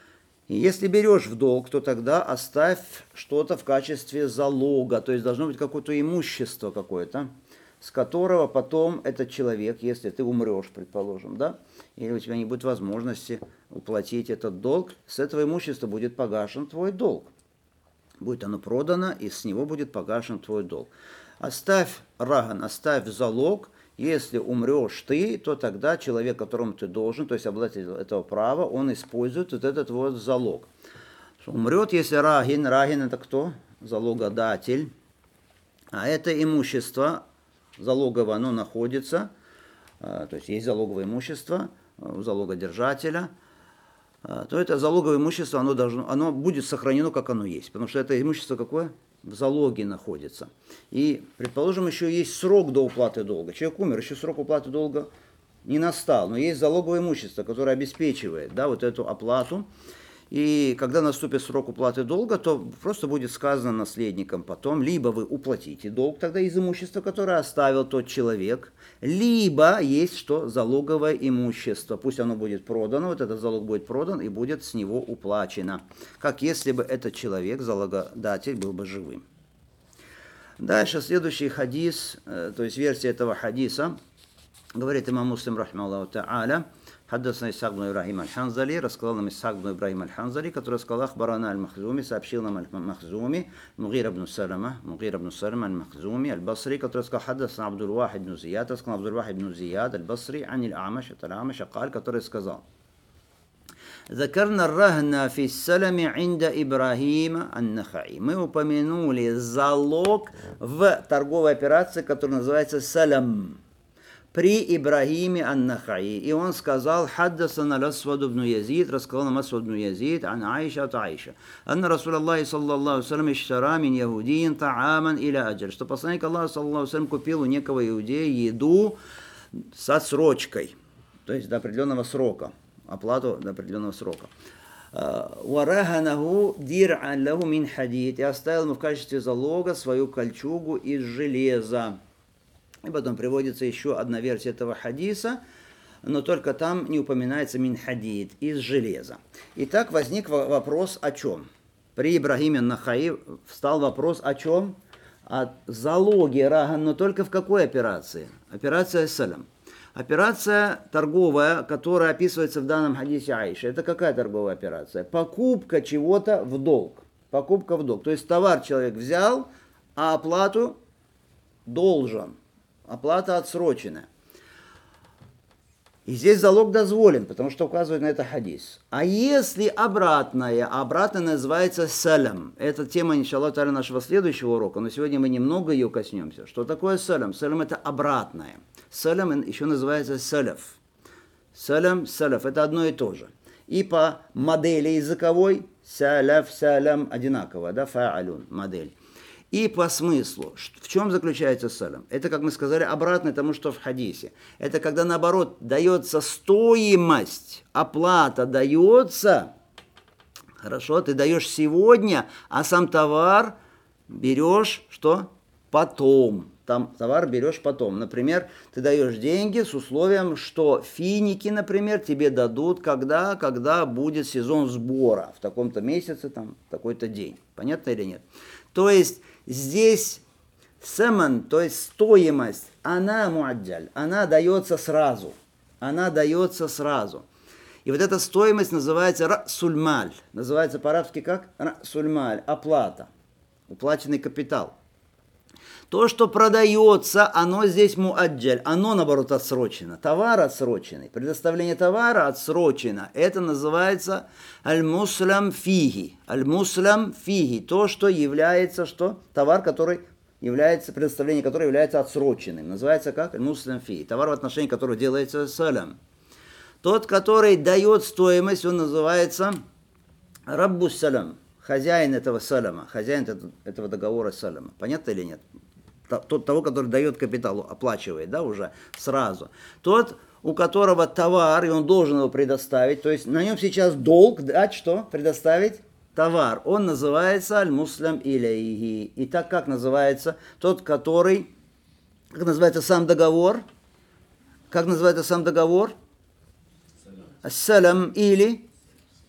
И если берешь в долг, то тогда оставь что-то в качестве залога, то есть должно быть какое-то имущество какое-то, с которого потом этот человек, если ты умрешь, предположим, да, или у тебя не будет возможности уплатить этот долг, с этого имущества будет погашен твой долг. Будет оно продано, и с него будет погашен твой долг. Оставь раган, оставь залог. Если умрешь ты, то тогда человек, которому ты должен, то есть обладатель этого права, он использует вот этот вот залог. Умрет, если рагин, рагин это кто? Залогодатель. А это имущество залоговое, оно находится, то есть есть залоговое имущество у залогодержателя, то это залоговое имущество, оно, должно, оно будет сохранено, как оно есть. Потому что это имущество какое? В залоге находится. И, предположим, еще есть срок до уплаты долга. Человек умер, еще срок уплаты долга не настал, но есть залоговое имущество, которое обеспечивает, да, вот эту оплату. И когда наступит срок уплаты долга, то просто будет сказано наследникам потом, либо вы уплатите долг тогда из имущества, которое оставил тот человек, либо есть что? Залоговое имущество. Пусть оно будет продано, вот этот залог будет продан и будет с него уплачено. Как если бы этот человек, залогодатель, был бы живым. Дальше следующий хадис, то есть версия этого хадиса, говорит имам Муслим, рахимахуллаху та'аля, حدثنا إسحاق بن إبراهيم الحنظلي, рассказал нам Исхак бн Ибрахим аль-Ханзали, который сказал Ахбарана аль-Махзуми, сообщил нам аль-Махзуми, Мугир ибн Салама, Мугир ибн Салама аль-Махзуми, аль-Басри, который сказал Хаддасна Абдул Вахид бн Зияд, рассказал Абдул Вахид бн Зияд, аль-Басри, ани аль-Амаш, это аль-Амаш, акаль, который сказал ذكرنا الرهن في السلم عند إبراهيم النخعي. Мы упомянули залог в торговой операции, которая называется салам, при Ибрахиме ан-Нахаи. И он сказал, «Хаддасана Асвад ибн Язид», рассказал нам Асвад ибн Язид, «Ан Аиша от Аиша». «Анна Расул Аллахи саллаллаху салям иштара мин яхудиин та'аман иля аджаль». Что посланник Аллаха саллаллаху салям купил у некого иудея еду с отсрочкой, то есть до определенного срока, оплату до определенного срока. «Вараханаху дир'ан лаху мин хадид». И оставил ему в качестве залога свою кольчугу из железа. И потом приводится еще одна версия этого хадиса, но только там не упоминается мин хадид, из железа. Итак, возник вопрос о чем? При Ибрахиме ан-Нахаи встал вопрос о чем? О залоге раган, но только в какой операции? Операция салам. Операция торговая, которая описывается в данном хадисе Аиши. Это какая торговая операция? Покупка чего-то в долг. Покупка в долг. То есть товар человек взял, а оплату должен. Оплата отсрочена. И здесь залог дозволен, потому что указывает на это хадис. А если обратное, обратное называется салам. Это тема, иншаллах та'аля, нашего следующего урока, но сегодня мы немного ее коснемся. Что такое салам? Салам это обратное. Салам еще называется салаф. Салам, салаф, это одно и то же. И по модели языковой салаф, салам одинаково, да, фа'алюн, модель. И по смыслу, в чем заключается салам? Это, как мы сказали, обратно тому, что в хадисе. Это когда, наоборот, дается стоимость, оплата дается. Хорошо, ты даешь сегодня, а сам товар берешь, что? Потом. Там товар берешь потом. Например, ты даешь деньги с условием, что финики, например, тебе дадут, когда, когда будет сезон сбора. В таком-то месяце, там, такой-то день. Понятно или нет? То есть здесь саман, то есть стоимость, она муаджаль, она дается сразу. Она дается сразу. И вот эта стоимость называется расульмаль. Называется по-арабски как? Расульмаль, оплата, уплаченный капитал. То, что продается, оно здесь муаджаль, оно, наоборот, отсрочено. Товар отсроченный, предоставление товара отсрочено. Это называется аль-муслям фиги. Аль-муслям фиги. То, что является, что? Товар, который является, предоставление которого является отсроченным. Называется как? Аль-муслям фиги. Товар, в отношении которого делается салям. Тот, который дает стоимость, он называется раббус салям. Хозяин этого саляма, хозяин этого договора саляма. Понятно или нет? Тот, того, который дает капитал, оплачивает, да, уже сразу. Тот, у которого товар, и он должен его предоставить, то есть на нем сейчас долг дать, что? Предоставить товар. Он называется аль-муслям иляйхи. И так как называется? Тот, который, как называется сам договор? Как называется сам договор? Салям или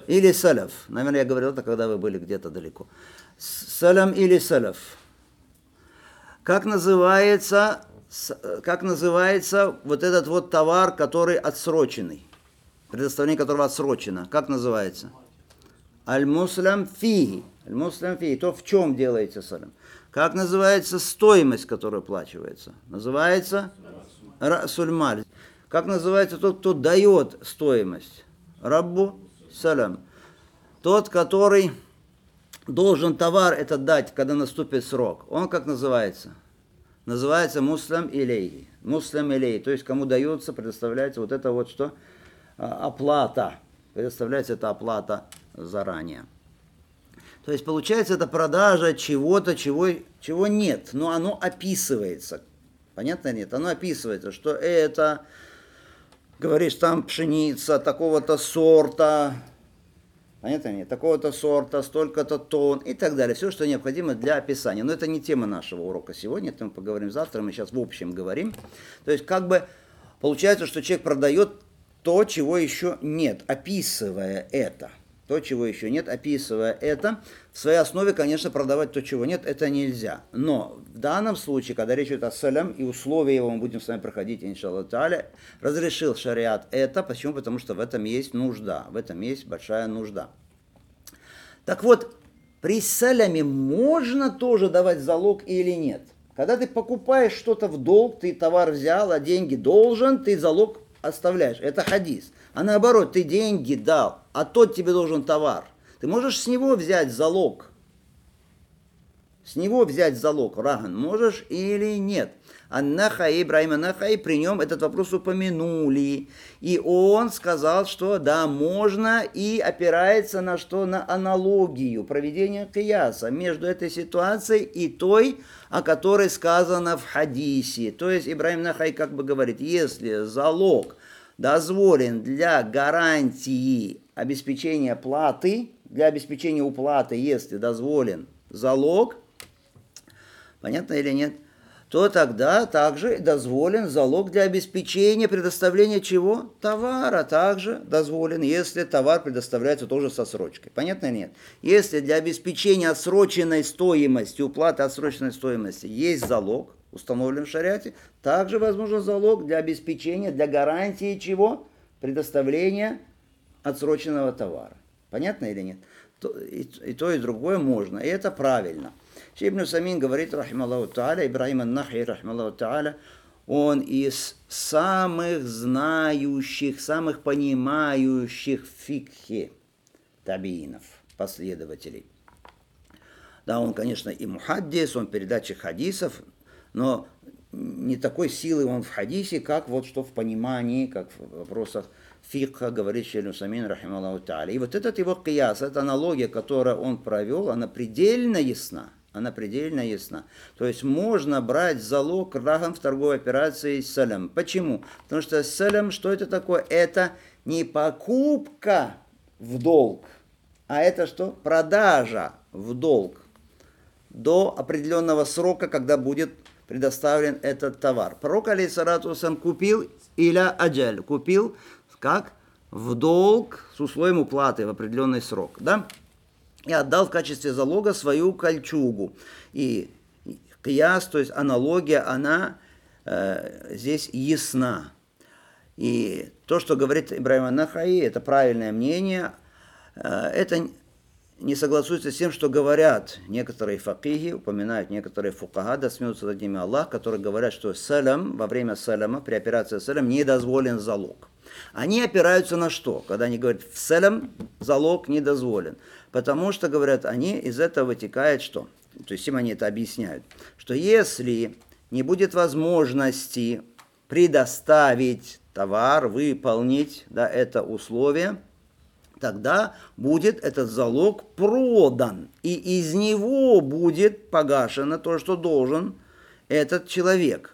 Или салаф. Наверное, я говорил это, когда вы были где-то далеко. Салам или салаф. Как называется, как называется вот этот вот товар, который отсроченный? Предоставление которого отсрочено. Как называется? Аль-муслям фи. Аль-муслям фи. То, в чем делается салам. Как называется стоимость, которая оплачивается? Называется расуль-маль. Как называется тот, кто дает стоимость? Раббу салам. Тот, который должен товар этот дать, когда наступит срок. Он как называется? Называется муслям илейхи. Муслям илейхи. То есть кому дается, предоставляется вот это вот что? Оплата. Предоставляется эта оплата заранее. То есть получается это продажа чего-то, чего, чего нет, но оно описывается. Понятно нет? Оно описывается, что это, говоришь, там пшеница такого-то сорта, понятно нет? Такого-то сорта, столько-то тонн и так далее. Все, что необходимо для описания. Но это не тема нашего урока сегодня, это мы поговорим завтра, мы сейчас в общем говорим. То есть как бы получается, что человек продает то, чего еще нет, описывая это. То, чего еще нет, описывая это. В своей основе, конечно, продавать то, чего нет, это нельзя. Но в данном случае, когда речь идет о салям, и условия его мы будем с вами проходить, иншаллах тааля, разрешил шариат это. Почему? Потому что в этом есть нужда. В этом есть большая нужда. Так вот, при саляме можно тоже давать залог или нет? Когда ты покупаешь что-то в долг, ты товар взял, а деньги должен, ты залог оставляешь. Это хадис. А наоборот, ты деньги дал, а тот тебе должен товар. Ты можешь с него взять залог. С него взять залог, раган, можешь или нет. Ан-Нахаи, Ибраим ан-Нахаи, при нем этот вопрос упомянули. И он сказал, что да, можно, и опирается на что? На аналогию, проведение кияса между этой ситуацией и той, о которой сказано в хадисе. То есть Ибраим ан-Нахаи как бы говорит, если залог дозволен для гарантии обеспечения платы, для обеспечения уплаты, если дозволен залог, понятно или нет, то тогда также дозволен залог для обеспечения предоставления чего? Товара также дозволен, если товар предоставляется тоже со срочкой. Понятно или нет? Если для обеспечения отсроченной стоимости, уплаты отсроченной стоимости есть залог, установлен в шариате, также возможен залог для обеспечения, для гарантии чего? Предоставления отсроченного товара. Понятно или нет? И, и то, и другое можно, и это правильно. Шейх Ибн Усаймин говорит, рахималлаху тааля, Ибраим ан-Нахаи, рахималлаху тааля, он из самых знающих, самых понимающих фикхи табиинов, последователей. Да, он, конечно, и мухаддис, он передатчик хадисов, но не такой силы он в хадисе, как вот что в понимании, как в вопросах фикха, говорит Шейх Ибн Усаймин, рахималлаху тааля. И вот этот его кияс, эта аналогия, которую он провел, она предельно ясна. Она предельно ясна. То есть можно брать залог раган в торговой операции с салям. Почему? Потому что салям, что это такое? Это не покупка в долг, а это что? Продажа в долг до определенного срока, когда будет предоставлен этот товар. Пророк алейхиссалату вассалям купил иля аджаль, купил как? В долг с условием уплаты в определенный срок. Да? И отдал в качестве залога свою кольчугу. И кияс, то есть аналогия, она э, здесь ясна. И то, что говорит Ибраим ан-Нахаи, это правильное мнение, э, это не согласуется с тем, что говорят некоторые факихи, упоминают некоторые фукаха, да смеются над ними Аллах, которые говорят, что салям, во время саляма, при операции салям, не дозволен залог. Они опираются на что? Когда они говорят, в салям залог не дозволен. Потому что, говорят, они, из этого вытекает что? То есть им они это объясняют. Что если не будет возможности предоставить товар, выполнить да, это условие, тогда будет этот залог продан. И из него будет погашено то, что должен этот человек.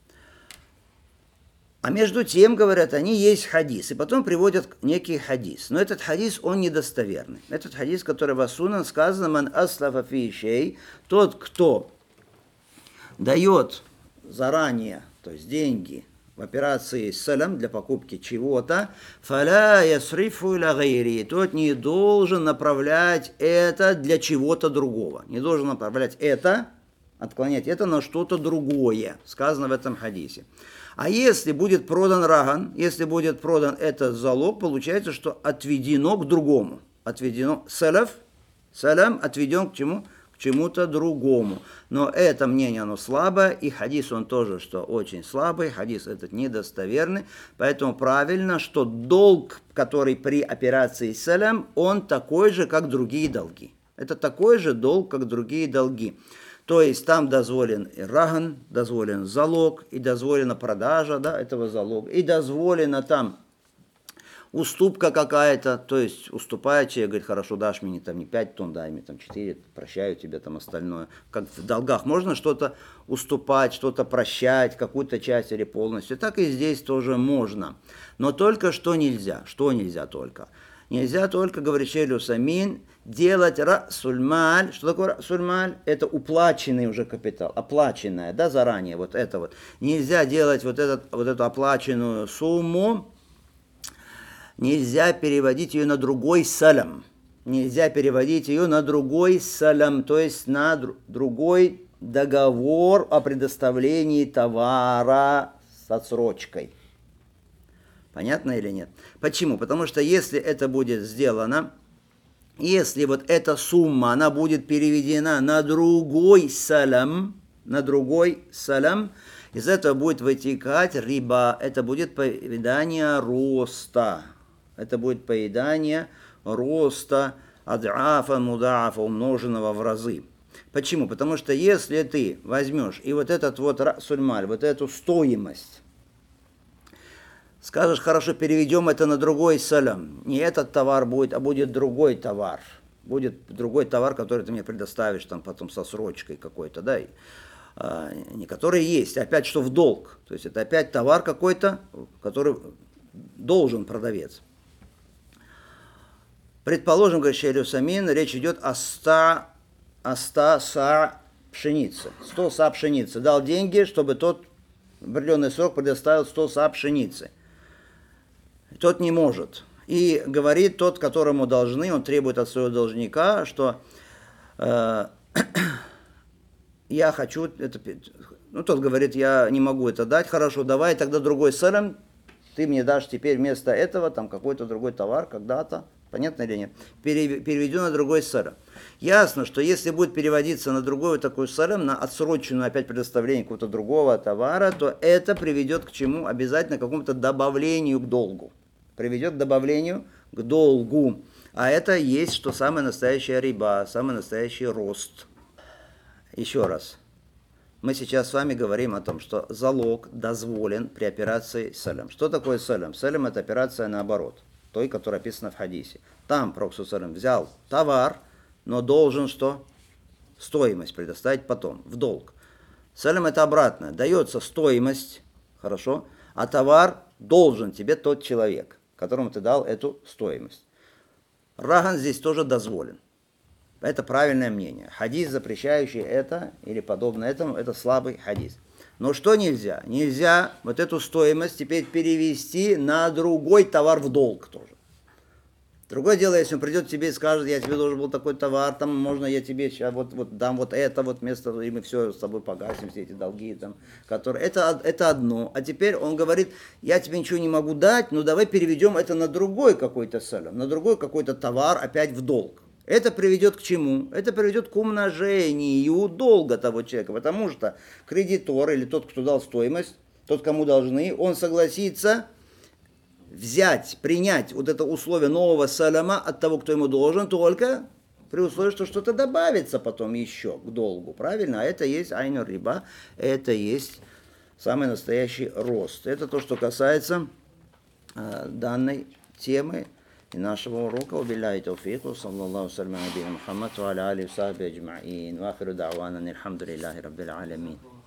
А между тем, говорят, они есть хадис. И потом приводят некий хадис. Но этот хадис, он недостоверный. Этот хадис, который в Ас-Сунан сказано, «Ман аслафа фи шей», тот, кто дает заранее, то есть деньги, в операции салям для покупки чего-то, фаля ясрифу иля гайри, тот не должен направлять это для чего-то другого. Не должен направлять это, отклонять это на что-то другое, сказано в этом хадисе. А если будет продан раган, если будет продан этот залог, получается, что отведено к другому. Отведено саляф, салям отведен к чему? К чему-то другому. Но это мнение, оно слабое, и хадис он тоже, что очень слабый, хадис этот недостоверный, поэтому правильно, что долг, который при операции салям, он такой же, как другие долги. Это такой же долг, как другие долги. То есть там дозволен и раган, дозволен залог, и дозволена продажа, да, этого залога, и дозволена там уступка какая-то, то есть уступает человек, говорит, хорошо, дашь мне там не пять тонн, дай мне там четыре, прощаю тебе там остальное. Как в долгах можно что-то уступать, что-то прощать, какую-то часть или полностью, так и здесь тоже можно. Но только что нельзя, что нельзя только? Нельзя только, говорит Шейх Аль-Усаймин, делать расуль-маль. Что такое расуль-маль? Это уплаченный уже капитал, оплаченное, да, заранее, вот это вот. Нельзя делать вот, этот, вот эту оплаченную сумму, нельзя переводить ее на другой салям. Нельзя переводить ее на другой салям, то есть на дру- другой договор о предоставлении товара с отсрочкой. Понятно или нет? Почему? Потому что если это будет сделано, если вот эта сумма, она будет переведена на другой салям, на другой салям, из этого будет вытекать риба, это будет поедание роста. Это будет поедание роста ад'афа мудаафа, умноженного в разы. Почему? Потому что если ты возьмешь и вот этот вот расуль-маль, вот эту стоимость, скажешь, хорошо, переведем это на другой салям, не этот товар будет, а будет другой товар. Будет другой товар, который ты мне предоставишь там потом со срочкой какой-то, да, а, не который есть, а опять что в долг. То есть это опять товар какой-то, который должен продавец. Предположим, говорит Шейх Аль-Усаймин, речь идет о ста, о ста са пшеницы. сто са пшеницы. Дал деньги, чтобы тот в определенный срок предоставил сто са пшеницы. Тот не может. И говорит тот, которому должны, он требует от своего должника, что э, я хочу это... Ну, тот говорит, я не могу это дать. Хорошо, давай тогда другой салям, ты мне дашь теперь вместо этого там какой-то другой товар когда-то. Понятно или нет? Переведю на другой салям. Ясно, что если будет переводиться на другой вот такой салям, на отсроченную опять предоставление какого-то другого товара, то это приведет к чему? Обязательно к какому-то добавлению к долгу. Приведет к добавлению к долгу. А это есть, что самая настоящая риба, самый настоящий рост. Еще раз. Мы сейчас с вами говорим о том, что залог дозволен при операции салям. Что такое салям? Салям – это операция наоборот. Той, которая описана в хадисе. Там Пророк взял товар, но должен что? Стоимость предоставить потом, в долг. Салям это обратно. Дается стоимость, хорошо, а товар должен тебе тот человек, которому ты дал эту стоимость. Раган здесь тоже дозволен. Это правильное мнение. Хадис, запрещающий это или подобное этому, это слабый хадис. Но что нельзя? Нельзя вот эту стоимость теперь перевести на другой товар в долг тоже. Другое дело, если он придет к тебе и скажет, я тебе должен был такой товар, там можно я тебе сейчас вот, вот дам вот это вот вместо, и мы все с тобой погасим, все эти долги, там, которые... Это, это одно. А теперь он говорит, я тебе ничего не могу дать, но давай переведем это на другой какой-то салям, на другой какой-то товар опять в долг. Это приведет к чему? Это приведет к умножению долга того человека, потому что кредитор или тот, кто дал стоимость, тот, кому должны, он согласится взять, принять вот это условие нового саляма от того, кто ему должен, только при условии, что что-то добавится потом еще к долгу, правильно? А это есть айнур риба, это есть самый настоящий рост. Это то, что касается э, данной темы и нашего урока. Убилляхи тауфику, саллаллаху салям набийна Мухаммад, ва аля алихи ва сахбихи аджмаин, ва ахиру да'вана алхамдулиллахи раббил алямин.